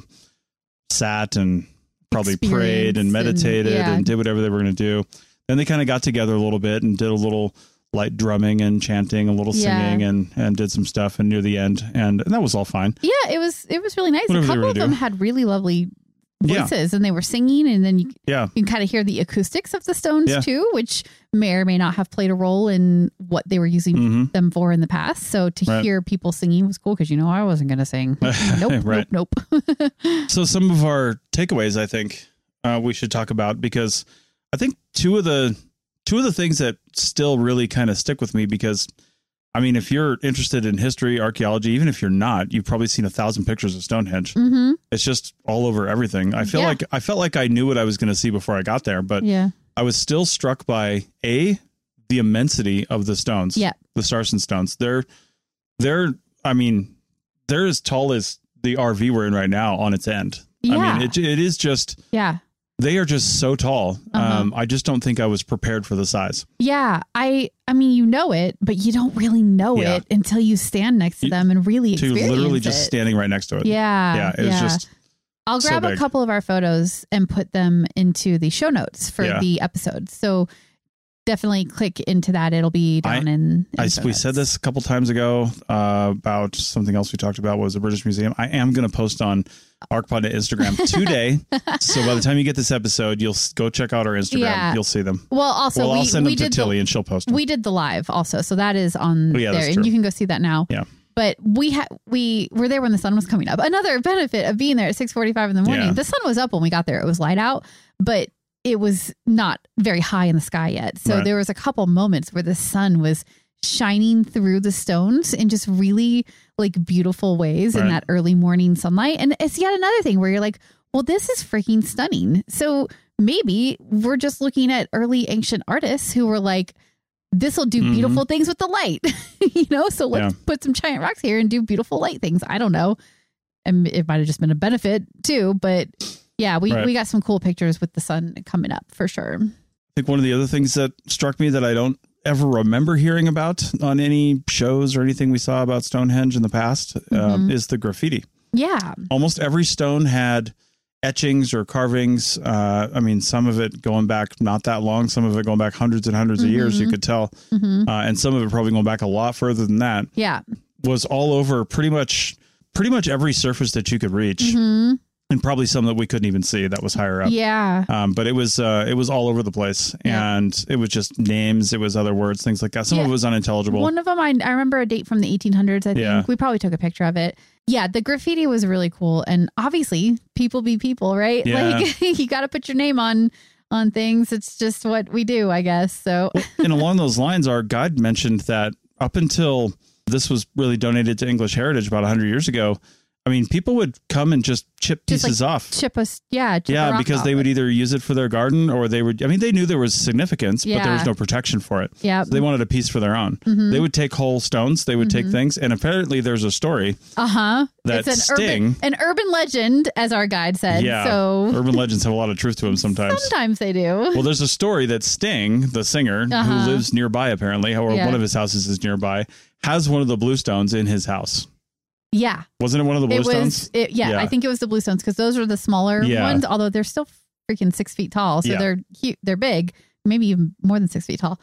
sat and probably prayed and meditated and, yeah. and did whatever they were going to do. Then they kind of got together a little bit and did a little light drumming and chanting, a little singing, yeah. and, and did some stuff. And near the end, and, and that was all fine. Yeah, it was it was really nice. Whatever a couple of them do. had really lovely voices, yeah. and they were singing, and then you, yeah. you can kind of hear the acoustics of the Stones yeah. too, which may or may not have played a role in what they were using mm-hmm. them for in the past. So to right. hear people singing was cool, because you know I wasn't going to sing. Nope, right. nope, nope. So some of our takeaways, I think uh, we should talk about, because I think two of the two of the things that still really kind of stick with me, because I mean, if you're interested in history, archaeology, even if you're not, you've probably seen a thousand pictures of Stonehenge. Mm-hmm. It's just all over everything. I feel yeah. like I felt like I knew what I was going to see before I got there, but yeah. I was still struck by a the immensity of the stones. Yeah, the Sarsen stones. They're they're. I mean, they're as tall as the R V we're in right now on its end. Yeah. I mean, it it is just. Yeah. They are just so tall. Uh-huh. Um, I just don't think I was prepared for the size. Yeah. I I mean, you know it, but you don't really know yeah. it until you stand next to them and really experience it. Literally just standing right next to it. Yeah. Yeah. It yeah. was just I'll grab so a couple of our photos and put them into the show notes for yeah. the episode. So definitely click into that. It'll be down I, in, in I, we notes. said this a couple times ago uh, about something else we talked about was the British Museum. I am going to post on ArcPod Instagram today. So by the time you get this episode, you'll go check out our Instagram. Yeah. You'll see them. Well, also, well, we, I'll send we them to Tilly the, and she'll post them. We did the live also. So that is on oh, yeah, there and you can go see that now. Yeah. But we had we were there when the sun was coming up. Another benefit of being there at six forty-five in the morning. Yeah. The sun was up when we got there. It was light out, but it was not very high in the sky yet. So right. there was a couple moments where the sun was shining through the stones in just really like beautiful ways right. in that early morning sunlight. And it's yet another thing where you're like, well, this is freaking stunning. So maybe we're just looking at early ancient artists who were like, this will do mm-hmm. beautiful things with the light, you know? So let's yeah. put some giant rocks here and do beautiful light things. I don't know. And it might've just been a benefit too, but yeah, we, right. we got some cool pictures with the sun coming up for sure. I think one of the other things that struck me that I don't ever remember hearing about on any shows or anything we saw about Stonehenge in the past mm-hmm. um, is the graffiti. Yeah. Almost every stone had etchings or carvings. Uh, I mean, some of it going back not that long, some of it going back hundreds and hundreds mm-hmm. of years, you could tell. Mm-hmm. Uh, and some of it probably going back a lot further than that. Yeah. Was all over pretty much, pretty much every surface that you could reach. Mm-hmm. And probably some that we couldn't even see that was higher up. Yeah. Um, but it was uh, it was all over the place. Yeah. And it was just names. It was other words, things like that. Some yeah. of it was unintelligible. One of them, I, I remember a date from the eighteen hundreds, I think. Yeah. We probably took a picture of it. Yeah, the graffiti was really cool. And obviously, people be people, right? Yeah. Like, you got to put your name on on things. It's just what we do, I guess. So, and along those lines, our guide mentioned that up until this was really donated to English Heritage about one hundred years ago, I mean, people would come and just chip just pieces like off. Chip us, yeah. Chip yeah, because they would either use it for their garden or they would, I mean, they knew there was significance, yeah. but there was no protection for it. Yeah. So they wanted a piece for their own. Mm-hmm. They would take whole stones, they would mm-hmm. take things, and apparently there's a story uh-huh. that it's an Sting... Urban, an urban legend, as our guide said. Yeah, so. Urban legends have a lot of truth to them sometimes. Sometimes they do. Well, there's a story that Sting, the singer, uh-huh. who lives nearby apparently, or yeah. one of his houses is nearby, has one of the blue stones in his house. Yeah. Wasn't it one of the blue it was, stones? It, yeah, yeah, I think it was the blue stones because those are the smaller yeah. ones, although they're still freaking six feet tall. So yeah. they're cute. They're big, maybe even more than six feet tall.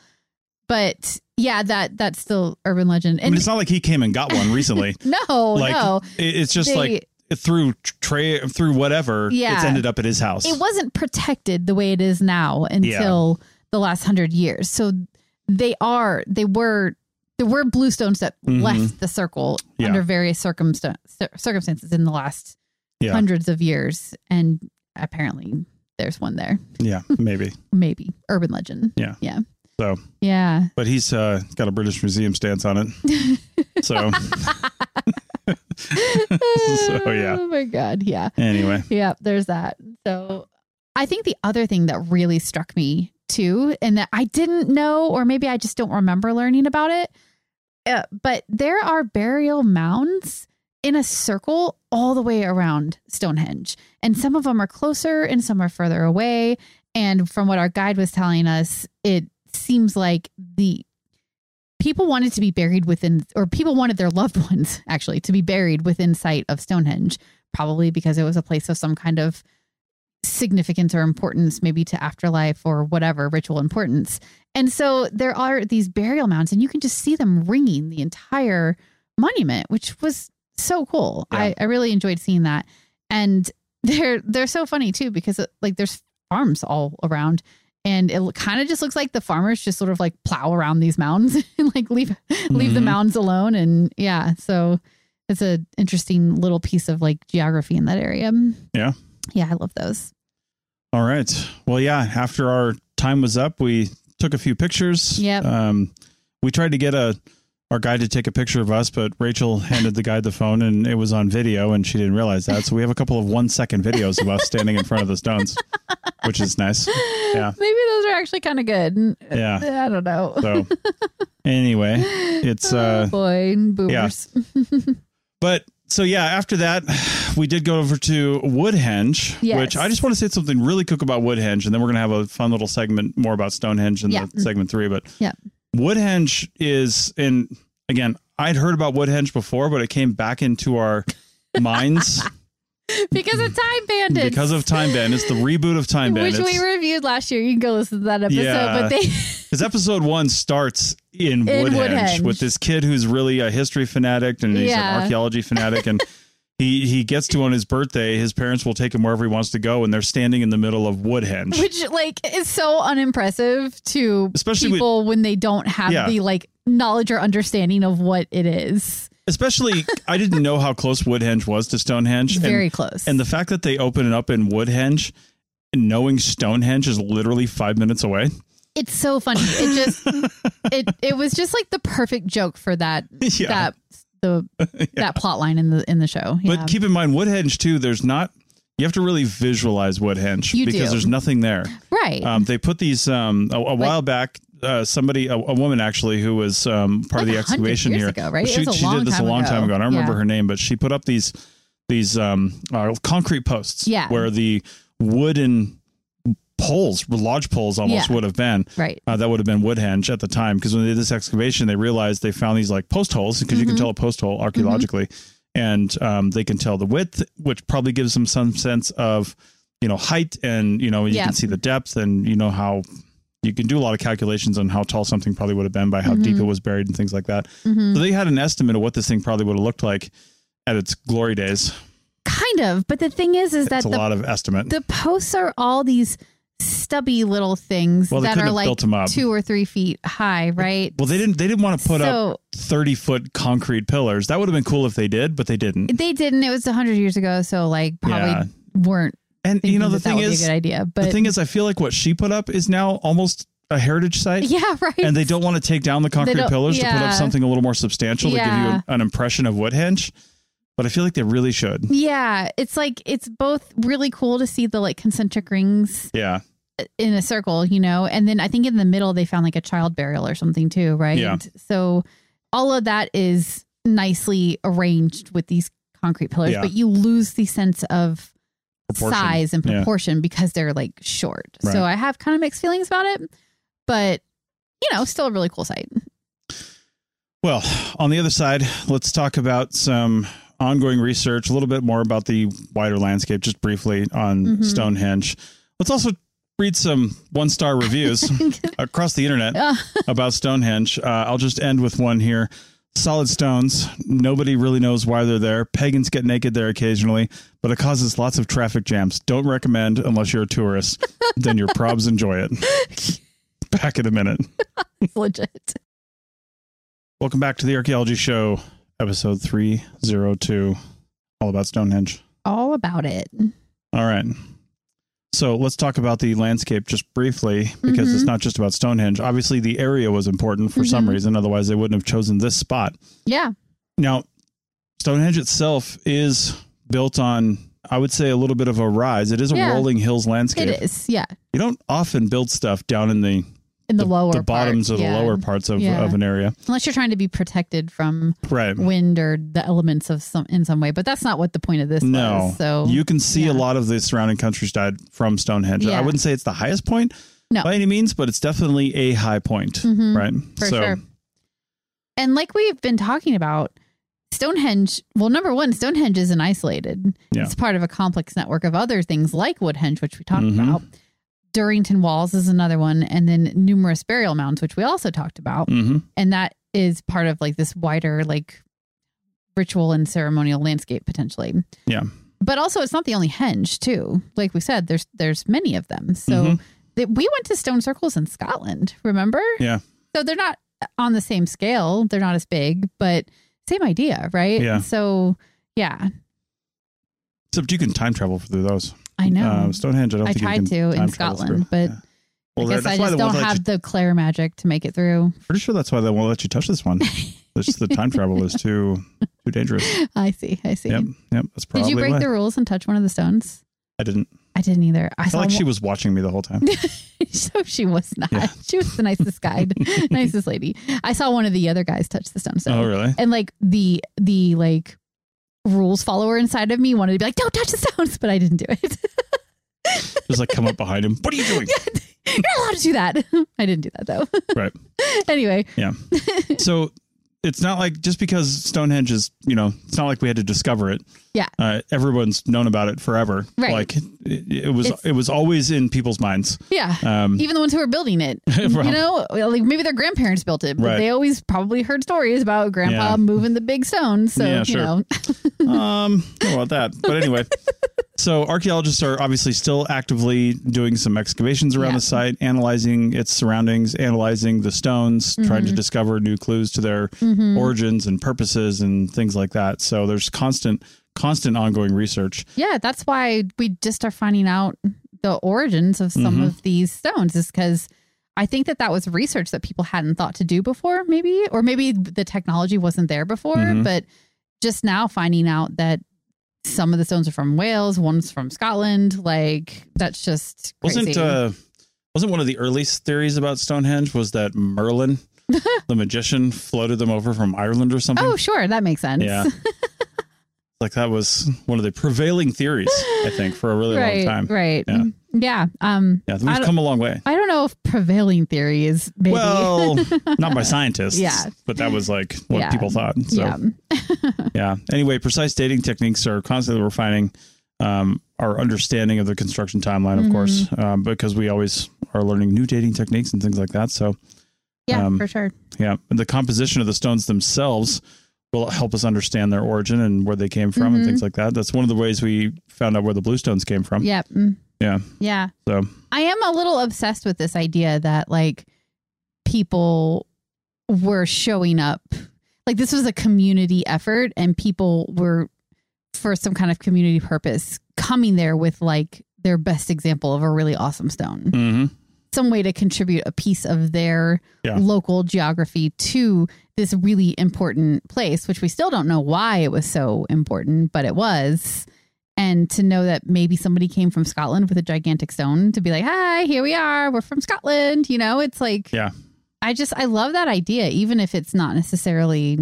But yeah, that that's still urban legend. And I mean, it's not like he came and got one recently. no, like, no. It's just they, like through tray, through whatever, yeah. it's ended up at his house. It wasn't protected the way it is now until yeah. the last hundred years. So they are, they were, there were blue stones that mm-hmm. left the circle yeah. under various circumst- circumstances in the last yeah. hundreds of years. And apparently there's one there. Yeah, maybe. maybe. Urban legend. Yeah. Yeah. So, yeah. But he's uh, got a British Museum stance on it. So, so, yeah. Oh, my God. Yeah. Anyway. Yeah, there's that. So, I think the other thing that really struck me too, and that I didn't know, or maybe I just don't remember learning about it, uh, but there are burial mounds in a circle all the way around Stonehenge. And some of them are closer and some are further away. And from what our guide was telling us, it seems like the people wanted to be buried within, or people wanted their loved ones actually to be buried within sight of Stonehenge, probably because it was a place of some kind of significance or importance, maybe to afterlife or whatever ritual importance. And so there are these burial mounds, and you can just see them ringing the entire monument, which was so cool. Yeah. I, I really enjoyed seeing that. And they're they're so funny too, because like there's farms all around, and it kind of just looks like the farmers just sort of like plow around these mounds and like leave mm-hmm. leave the mounds alone. And yeah, so it's an interesting little piece of like geography in that area. Yeah. Yeah, I love those. All right. Well, yeah, after our time was up, we took a few pictures. Yep. Um, we tried to get a our guide to take a picture of us, but Rachel handed the guide the phone and it was on video and she didn't realize that. So we have a couple of one second videos of us standing in front of the stones, which is nice. Yeah. Maybe those are actually kind of good. Yeah. I don't know. So anyway, it's, uh, oh boy, boomers. Yeah. But so, yeah, after that, we did go over to Woodhenge, yes. which I just want to say something really quick about Woodhenge. And then we're going to have a fun little segment more about Stonehenge in yeah. the segment three. But yeah. Woodhenge is in, again, I'd heard about Woodhenge before, but it came back into our minds. Because of Time Bandits. Because of Time Bandits, the reboot of Time Bandits. Which we reviewed last year. You can go listen to that episode. Yeah. But they Because episode one starts in, in Woodhenge, Woodhenge with this kid who's really a history fanatic and he's yeah. an archaeology fanatic. And he, he gets to on his birthday, his parents will take him wherever he wants to go. And they're standing in the middle of Woodhenge. Which like is so unimpressive to Especially people with, when they don't have yeah. the like knowledge or understanding of what it is. Especially, I didn't know how close Woodhenge was to Stonehenge. Very and, close. And the fact that they open it up in Woodhenge, knowing Stonehenge is literally five minutes away. It's so funny. It just, it it was just like the perfect joke for that, yeah. that, the, yeah. that plot line in the, in the show. But yeah. keep in mind, Woodhenge too, there's not, you have to really visualize Woodhenge you because do. there's nothing there. Right. Um, they put these, um, a, a like, while back, Uh, somebody, a, a woman actually, who was um, part like of the excavation years here. Ago, right? She, she did this a long time ago. ago. I don't yeah. remember her name, but she put up these these um, uh, concrete posts yeah. where the wooden poles, lodge poles almost yeah. would have been. Right. Uh, that would have been Woodhenge at the time, because when they did this excavation, they realized they found these like post holes, because mm-hmm. you can tell a post hole archaeologically, mm-hmm. and um, they can tell the width, which probably gives them some sense of, you know, height, and you know you yeah. can see the depth, and you know how. You can do a lot of calculations on how tall something probably would have been by how mm-hmm. deep it was buried and things like that. Mm-hmm. So they had an estimate of what this thing probably would have looked like at its glory days. Kind of. But the thing is, is it's that a the, lot of estimate. The posts are all these stubby little things well, that are like two or three feet high, right? Well, they didn't, they didn't want to put so, up thirty foot concrete pillars. That would have been cool if they did, but they didn't. They didn't. It was a hundred years ago. So like probably yeah. weren't. And you know, the that thing that would is, be a good idea, but the thing is, I feel like what she put up is now almost a heritage site. Yeah, right. And they don't want to take down the concrete pillars yeah. to put up something a little more substantial yeah. to give you an, an impression of Woodhenge. But I feel like they really should. Yeah. It's like, it's both really cool to see the like concentric rings yeah. in a circle, you know, and then I think in the middle they found like a child burial or something too, right? Yeah. So all of that is nicely arranged with these concrete pillars, yeah. but you lose the sense of proportion. size and proportion yeah. because they're like short. Right. So I have kind of mixed feelings about it, but you know, still a really cool site. Well, on the other side, let's talk about some ongoing research, a little bit more about the wider landscape, just briefly on mm-hmm. Stonehenge. Let's also read some one-star reviews across the internet about Stonehenge. Uh, I'll just end with one here. Solid stones. Nobody really knows why they're there. Pagans get naked there occasionally, but it causes lots of traffic jams. Don't recommend unless you're a tourist. Then your probs enjoy it. Back in a minute. It's legit. Welcome back to the Archaeology Show, episode three oh two, all about Stonehenge. All about it. All right. So let's talk about the landscape just briefly, because mm-hmm. it's not just about Stonehenge. Obviously, the area was important for mm-hmm. some reason. Otherwise, they wouldn't have chosen this spot. Yeah. Now, Stonehenge itself is built on, I would say, a little bit of a rise. It is a yeah. rolling hills landscape. It is, yeah. You don't often build stuff down in the in the, the lower the bottoms part. or the yeah. lower parts of, yeah. of an area, unless you're trying to be protected from right. wind or the elements of some in some way. But that's not what the point of this no. was. So you can see yeah. a lot of the surrounding countryside from Stonehenge. Yeah. I wouldn't say it's the highest point no. by any means, but it's definitely a high point, mm-hmm. right? For so sure. And like we've been talking about, Stonehenge, well, number one, Stonehenge isn't isolated. Yeah. It's part of a complex network of other things like Woodhenge, which we talked mm-hmm. about. Durrington Walls is another one. And then numerous burial mounds, which we also talked about. Mm-hmm. And that is part of like this wider like ritual and ceremonial landscape potentially. Yeah. But also it's not the only henge too. Like we said, there's there's many of them. So mm-hmm. they, we went to stone circles in Scotland, remember? Yeah. So they're not on the same scale. They're not as big, but same idea, right? Yeah. So, yeah. Except you can time travel through those. I know. Uh, Stonehenge, I don't I think tried you can to in Scotland, but yeah. well, I guess I just don't have you... the Claire magic to make it through. Pretty sure that's why they won't let you touch this one. Just the time travel is too too dangerous. I see. I see. Yep. Yep. That's probably Did you break why. the rules and touch one of the stones? I didn't. I didn't either. I, I felt like one... she was watching me the whole time. So she was not. Yeah. She was the nicest guide, nicest lady. I saw one of the other guys touch the stone. So. Oh, really? And like the the like rules follower inside of me wanted to be like, don't touch the stones, but I didn't do it. Just like come up behind him. What are you doing? You're not allowed to do that. I didn't do that though. Right. Anyway. Yeah. So it's not like just because Stonehenge is, you know, it's not like we had to discover it. Yeah. Uh, everyone's known about it forever. Right. Like it, it was, it's, it was always in people's minds. Yeah. Um, Even the ones who were building it, well, you know, like maybe their grandparents built it, but right. they always probably heard stories about grandpa yeah. moving the big stones. So, yeah, sure. you know. um, know about that. But anyway, so archaeologists are obviously still actively doing some excavations around yeah. the site, analyzing its surroundings, analyzing the stones, mm-hmm. trying to discover new clues to their mm-hmm. origins and purposes and things like that. So there's constant constant ongoing research. Yeah, that's why we just are finding out the origins of some mm-hmm. of these stones is because I think that that was research that people hadn't thought to do before, maybe, or maybe the technology wasn't there before, mm-hmm. but just now finding out that some of the stones are from Wales, one's from Scotland, like that's just crazy. Wasn't, uh, wasn't one of the earliest theories about Stonehenge was that Merlin, the magician, floated them over from Ireland or something? Oh, sure. That makes sense. Yeah. Like that was one of the prevailing theories, I think, for a really right, long time. Right. Yeah. Yeah. Um, yeah. We've come a long way. I don't know if prevailing theory is maybe. Well, not by scientists. Yeah. But that was like what yeah. people thought. So, yeah. yeah. Anyway, precise dating techniques are constantly refining um, our understanding of the construction timeline, of mm-hmm. course, um, because we always are learning new dating techniques and things like that. So, yeah, um, for sure. Yeah. And the composition of the stones themselves will help us understand their origin and where they came from mm-hmm. and things like that. That's one of the ways we found out where the bluestones came from. Yep. Yeah. Yeah. So I am a little obsessed with this idea that like people were showing up, like this was a community effort and people were for some kind of community purpose coming there with like their best example of a really awesome stone. Mm-hmm. Some way to contribute a piece of their yeah. local geography to this really important place, which we still don't know why it was so important, but it was. And to know that maybe somebody came from Scotland with a gigantic stone to be like, hi, here we are. We're from Scotland. You know, it's like, yeah, I just, I love that idea, even if it's not necessarily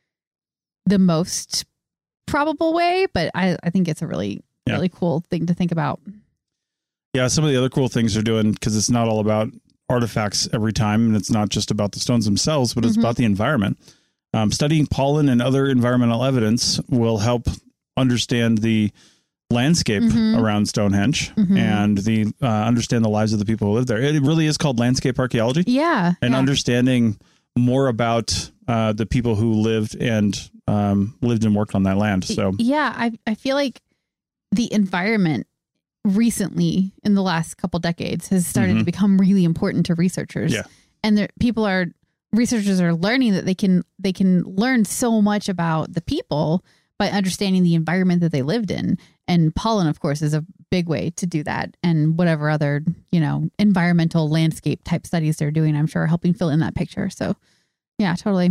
the most probable way, but I, I think it's a really, yeah. really cool thing to think about. Yeah, some of the other cool things they're doing, because it's not all about artifacts every time, and it's not just about the stones themselves, but it's mm-hmm. about the environment. Um, studying pollen and other environmental evidence will help understand the landscape mm-hmm. around Stonehenge mm-hmm. and the uh, understand the lives of the people who live there. It really is called landscape archaeology. Yeah. And yeah. understanding more about uh, the people who lived and um, lived and worked on that land. So yeah, I I feel like the environment recently in the last couple decades has started mm-hmm. to become really important to researchers. Yeah. And there, people are, researchers are learning that they can, they can learn so much about the people by understanding the environment that they lived in. And pollen, of course, is a big way to do that. And whatever other, you know, environmental landscape type studies they're doing, I'm sure are helping fill in that picture. So yeah, totally.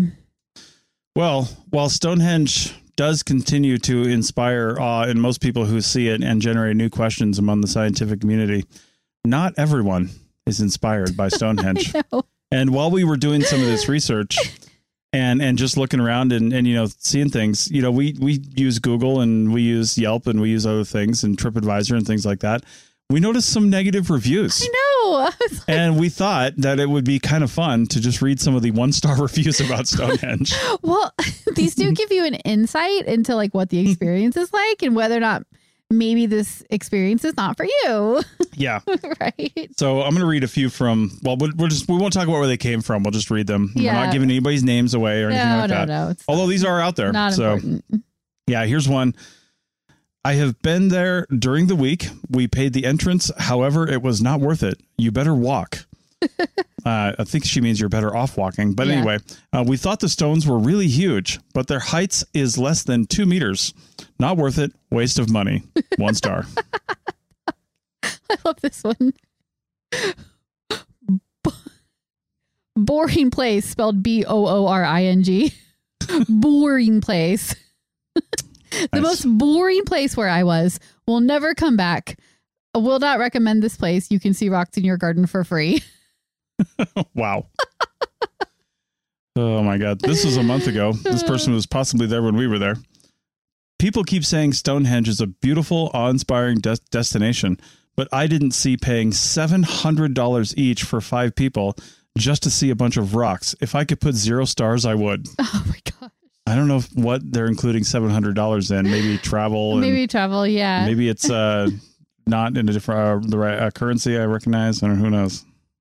Well, while Stonehenge does continue to inspire awe in most people who see it and generate new questions among the scientific community, not everyone is inspired by Stonehenge. And while we were doing some of this research and and just looking around and, and you know, seeing things, you know, we, we use Google and we use Yelp and we use other things and TripAdvisor and things like that. We noticed some negative reviews. I know. know. And we thought that it would be kind of fun to just read some of the one-star reviews about Stonehenge. Well, these do give you an insight into like what the experience is like and whether or not maybe this experience is not for you. Yeah. Right. So I'm going to read a few from, well, we'll we'll just, we won't talk about where they came from. We'll just read them. Yeah. We're not giving anybody's names away or anything no, like no, that. No, it's Although these are out there. Not so, important. Yeah, here's one. I have been there during the week. We paid the entrance. However, it was not worth it. You better walk. uh, I think she means you're better off walking. But yeah. anyway, uh, we thought the stones were really huge, but their height is less than two meters. Not worth it. Waste of money. One star. I love this one. B- boring place, spelled B O O R I N G. Boring place. The nice. Most boring place where I was. Will never come back. I will not recommend this place. You can see rocks in your garden for free. Wow. Oh my God. This was a month ago. This person was possibly there when we were there. People keep saying Stonehenge is a beautiful, awe-inspiring de- destination, but I didn't see paying seven hundred dollars each for five people just to see a bunch of rocks. If I could put zero stars, I would. Oh my God. I don't know if, what they're including seven hundred dollars in. Maybe travel. Maybe and travel, yeah. Maybe it's uh, not in a different uh, the right uh, currency I recognize. I don't know, who knows?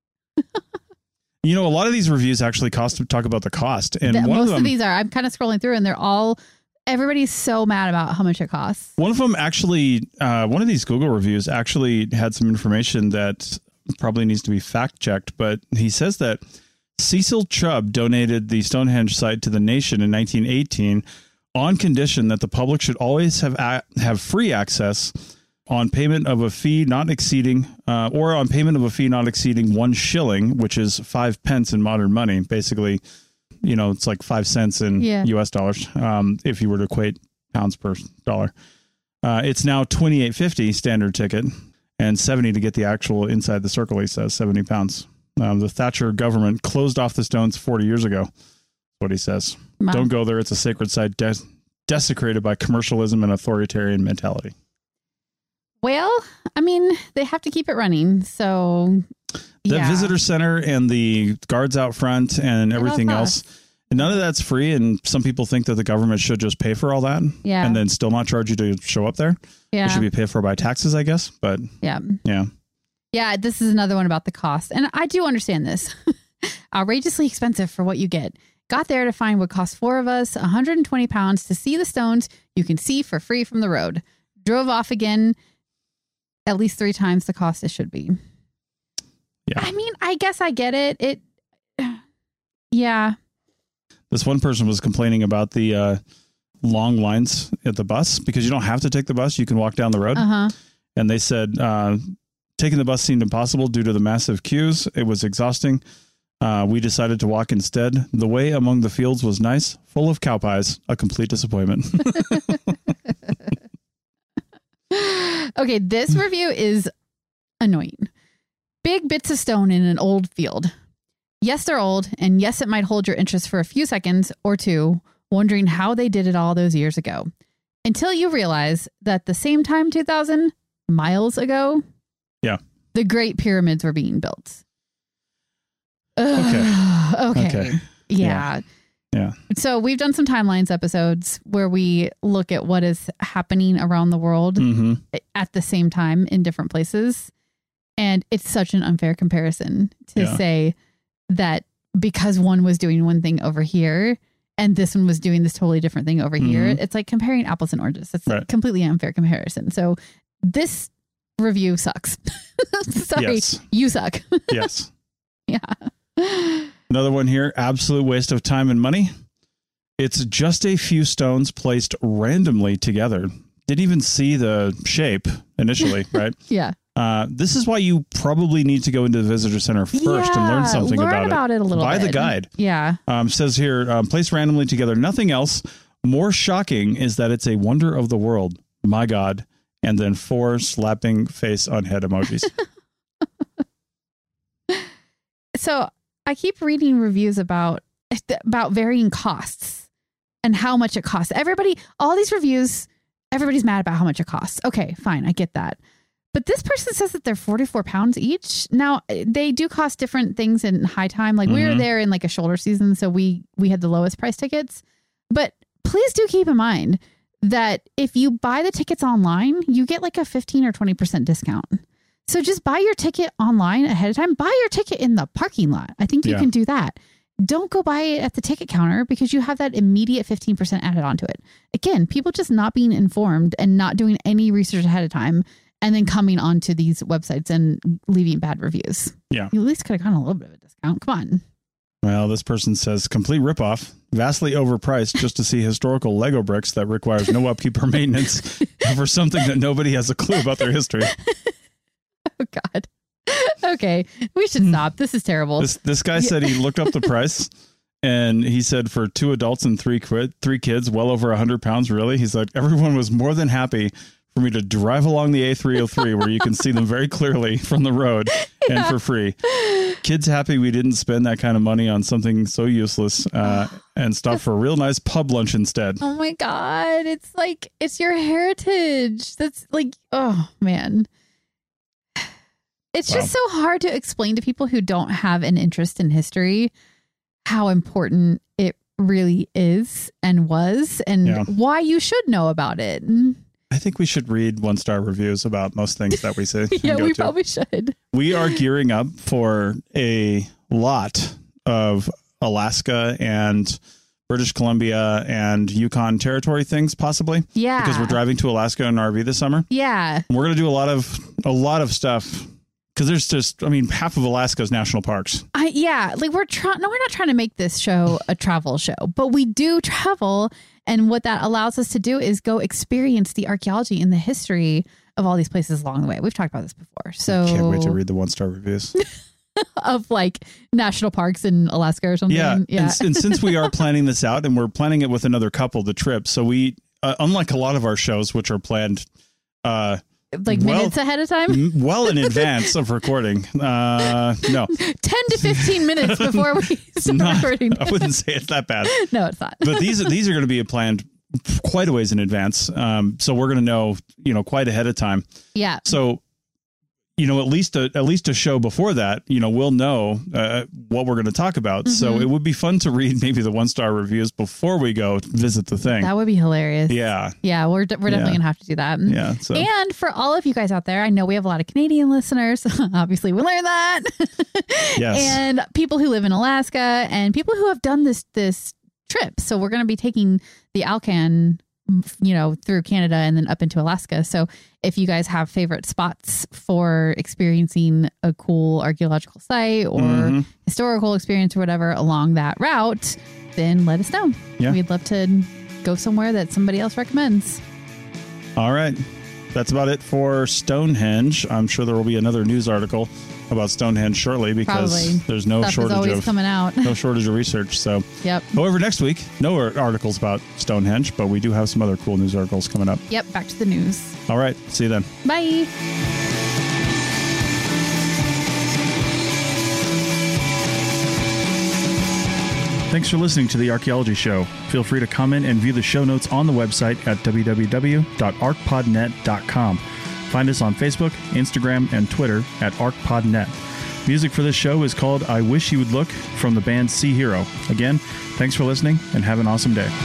You know, a lot of these reviews actually cost to talk about the cost. And the, one most of, them, of these are. I'm kind of scrolling through and they're all, everybody's so mad about how much it costs. One of them actually, uh, one of these Google reviews actually had some information that probably needs to be fact checked. But he says that Cecil Chubb donated the Stonehenge site to the nation in nineteen eighteen on condition that the public should always have a- have free access on payment of a fee not exceeding uh, or on payment of a fee not exceeding one shilling, which is five pence in modern money. Basically, you know, it's like five cents in yeah. U S dollars. Um, if you were to equate pounds per dollar, uh, it's now twenty-eight fifty standard ticket and seventy to get the actual inside the circle. He says seventy pounds. Um, the Thatcher government closed off the stones forty years ago. That's what he says. Wow. Don't go there. It's a sacred site de- desecrated by commercialism and authoritarian mentality. Well, I mean, they have to keep it running. So the yeah. visitor center and the guards out front and everything else, none of that's free. And some people think that the government should just pay for all that yeah. and then still not charge you to show up there. Yeah. It should be paid for by taxes, I guess. But yeah. Yeah. Yeah, this is another one about the cost. And I do understand this. Outrageously expensive for what you get. Got there to find what cost four of us one hundred twenty pounds to see the stones you can see for free from the road. Drove off again at least three times the cost it should be. Yeah. I mean, I guess I get it. It, yeah. This one person was complaining about the uh, long lines at the bus because you don't have to take the bus. You can walk down the road. Uh-huh. And they said, uh, taking the bus seemed impossible due to the massive queues. It was exhausting. Uh, we decided to walk instead. The way among the fields was nice, full of cow pies. A complete disappointment. Okay, this review is annoying. Big bits of stone in an old field. Yes, they're old, and yes, it might hold your interest for a few seconds or two, wondering how they did it all those years ago. Until you realize that the same time two thousand miles ago, yeah, the Great Pyramids were being built. Okay. okay. Okay. Yeah. yeah. Yeah. So we've done some timelines episodes where we look at what is happening around the world mm-hmm. at the same time in different places. And it's such an unfair comparison to yeah. say that because one was doing one thing over here and this one was doing this totally different thing over mm-hmm. here. It's like comparing apples and oranges. It's right. a completely unfair comparison. So this review sucks. Sorry, yes. you suck. Yes. Yeah. Another one here. Absolute waste of time and money. It's just a few stones placed randomly together. Didn't even see the shape initially, right? Yeah. Uh, this is why you probably need to go into the visitor center first yeah, and learn something learn about, about it. it a little Buy bit. the guide. Yeah. Um, says here, um, placed randomly together. Nothing else. More shocking is that it's a wonder of the world. My God. And then four slapping face on head emojis. So I keep reading reviews about about varying costs and how much it costs. Everybody, all these reviews, everybody's mad about how much it costs. Okay, fine. I get that. But this person says that they're forty-four pounds each. Now, they do cost different things in high time. Like mm-hmm. we were there in like a shoulder season, so we we had the lowest price tickets. But please do keep in mind that if you buy the tickets online, you get like a fifteen or twenty percent discount. So just buy your ticket online ahead of time. Buy your ticket in the parking lot. I think you yeah. can do that. Don't go buy it at the ticket counter because you have that immediate fifteen percent added onto it. Again, people just not being informed and not doing any research ahead of time. And then coming onto these websites and leaving bad reviews. Yeah. You at least could have gotten a little bit of a discount. Come on. Well, this person says complete ripoff, vastly overpriced just to see historical Lego bricks that requires no upkeep or maintenance for something that nobody has a clue about their history. Oh, God. Okay. We should stop. This is terrible. This this guy yeah. said he looked up the price and he said for two adults and three, three kids, well over one hundred pounds, really. He's like, everyone was more than happy for me to drive along the A three oh three where you can see them very clearly from the road yeah. and for free. Kids happy we didn't spend that kind of money on something so useless uh, and stop for a real nice pub lunch instead. Oh my God. It's like, it's your heritage. That's like, oh man. It's wow. just so hard to explain to people who don't have an interest in history how important it really is and was and yeah. why you should know about it. I think we should read one-star reviews about most things that we see. yeah, we to. probably should. We are gearing up for a lot of Alaska and British Columbia and Yukon Territory things, possibly. Yeah. Because we're driving to Alaska in an R V this summer. Yeah. We're going to do a lot of a lot of stuff. Because there's just, I mean, half of Alaska's national parks. I, yeah, like we're trying, no, we're not trying to make this show a travel show, but we do travel. And what that allows us to do is go experience the archaeology and the history of all these places along the way. We've talked about this before. So I can't wait to read the one-star reviews. of like national parks in Alaska or something. Yeah. yeah. And, and since we are planning this out and we're planning it with another couple, the trip. So we, uh, unlike a lot of our shows, which are planned, uh, like well, minutes ahead of time? Well in advance of recording. Uh, no. ten to fifteen minutes before we start not, recording. I wouldn't say it's that bad. No, it's not. But these, these are going to be planned quite a ways in advance. Um, so we're going to know, you know, quite ahead of time. Yeah. So, you know, at least a, at least a show before that, you know, we'll know uh, what we're going to talk about. Mm-hmm. So it would be fun to read maybe the one star reviews before we go visit the thing. That would be hilarious. Yeah. Yeah. We're, we're definitely yeah. going to have to do that. Yeah. So. And for all of you guys out there, I know we have a lot of Canadian listeners. Obviously we learned that. Yes. And people who live in Alaska and people who have done this, this trip. So we're going to be taking the Alcan, you know, through Canada and then up into Alaska. So if you guys have favorite spots for experiencing a cool archaeological site or mm-hmm. historical experience or whatever along that route, then let us know. Yeah. We'd love to go somewhere that somebody else recommends. All right. That's about it for Stonehenge. I'm sure there will be another news article about Stonehenge shortly because Probably. there's no Stuff shortage always of coming out. no shortage of research. So, yep. However, next week, no articles about Stonehenge, but we do have some other cool news articles coming up. Yep. Back to the news. All right. See you then. Bye. Thanks for listening to The Archaeology Show. Feel free to comment and view the show notes on the website at w w w dot arc pod net dot com. Find us on Facebook, Instagram, and Twitter at ArcPodNet. Music for this show is called I Wish You Would Look from the band Sea Hero. Again, thanks for listening and have an awesome day.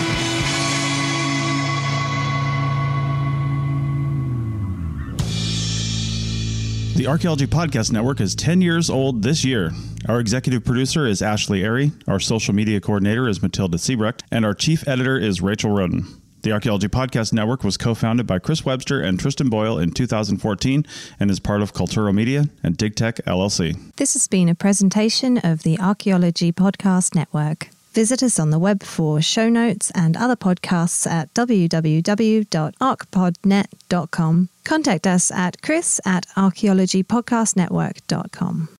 The Archaeology Podcast Network is ten years old this year. Our executive producer is Ashley Airy, our social media coordinator is Matilda Siebrecht, and our chief editor is Rachel Roden. The Archaeology Podcast Network was co-founded by Chris Webster and Tristan Boyle in two thousand fourteen and is part of Culturo Media and DigTech L L C. This has been a presentation of the Archaeology Podcast Network. Visit us on the web for show notes and other podcasts at w w w dot arc pod net dot com. Contact us at chris at archaeology podcast network dot com.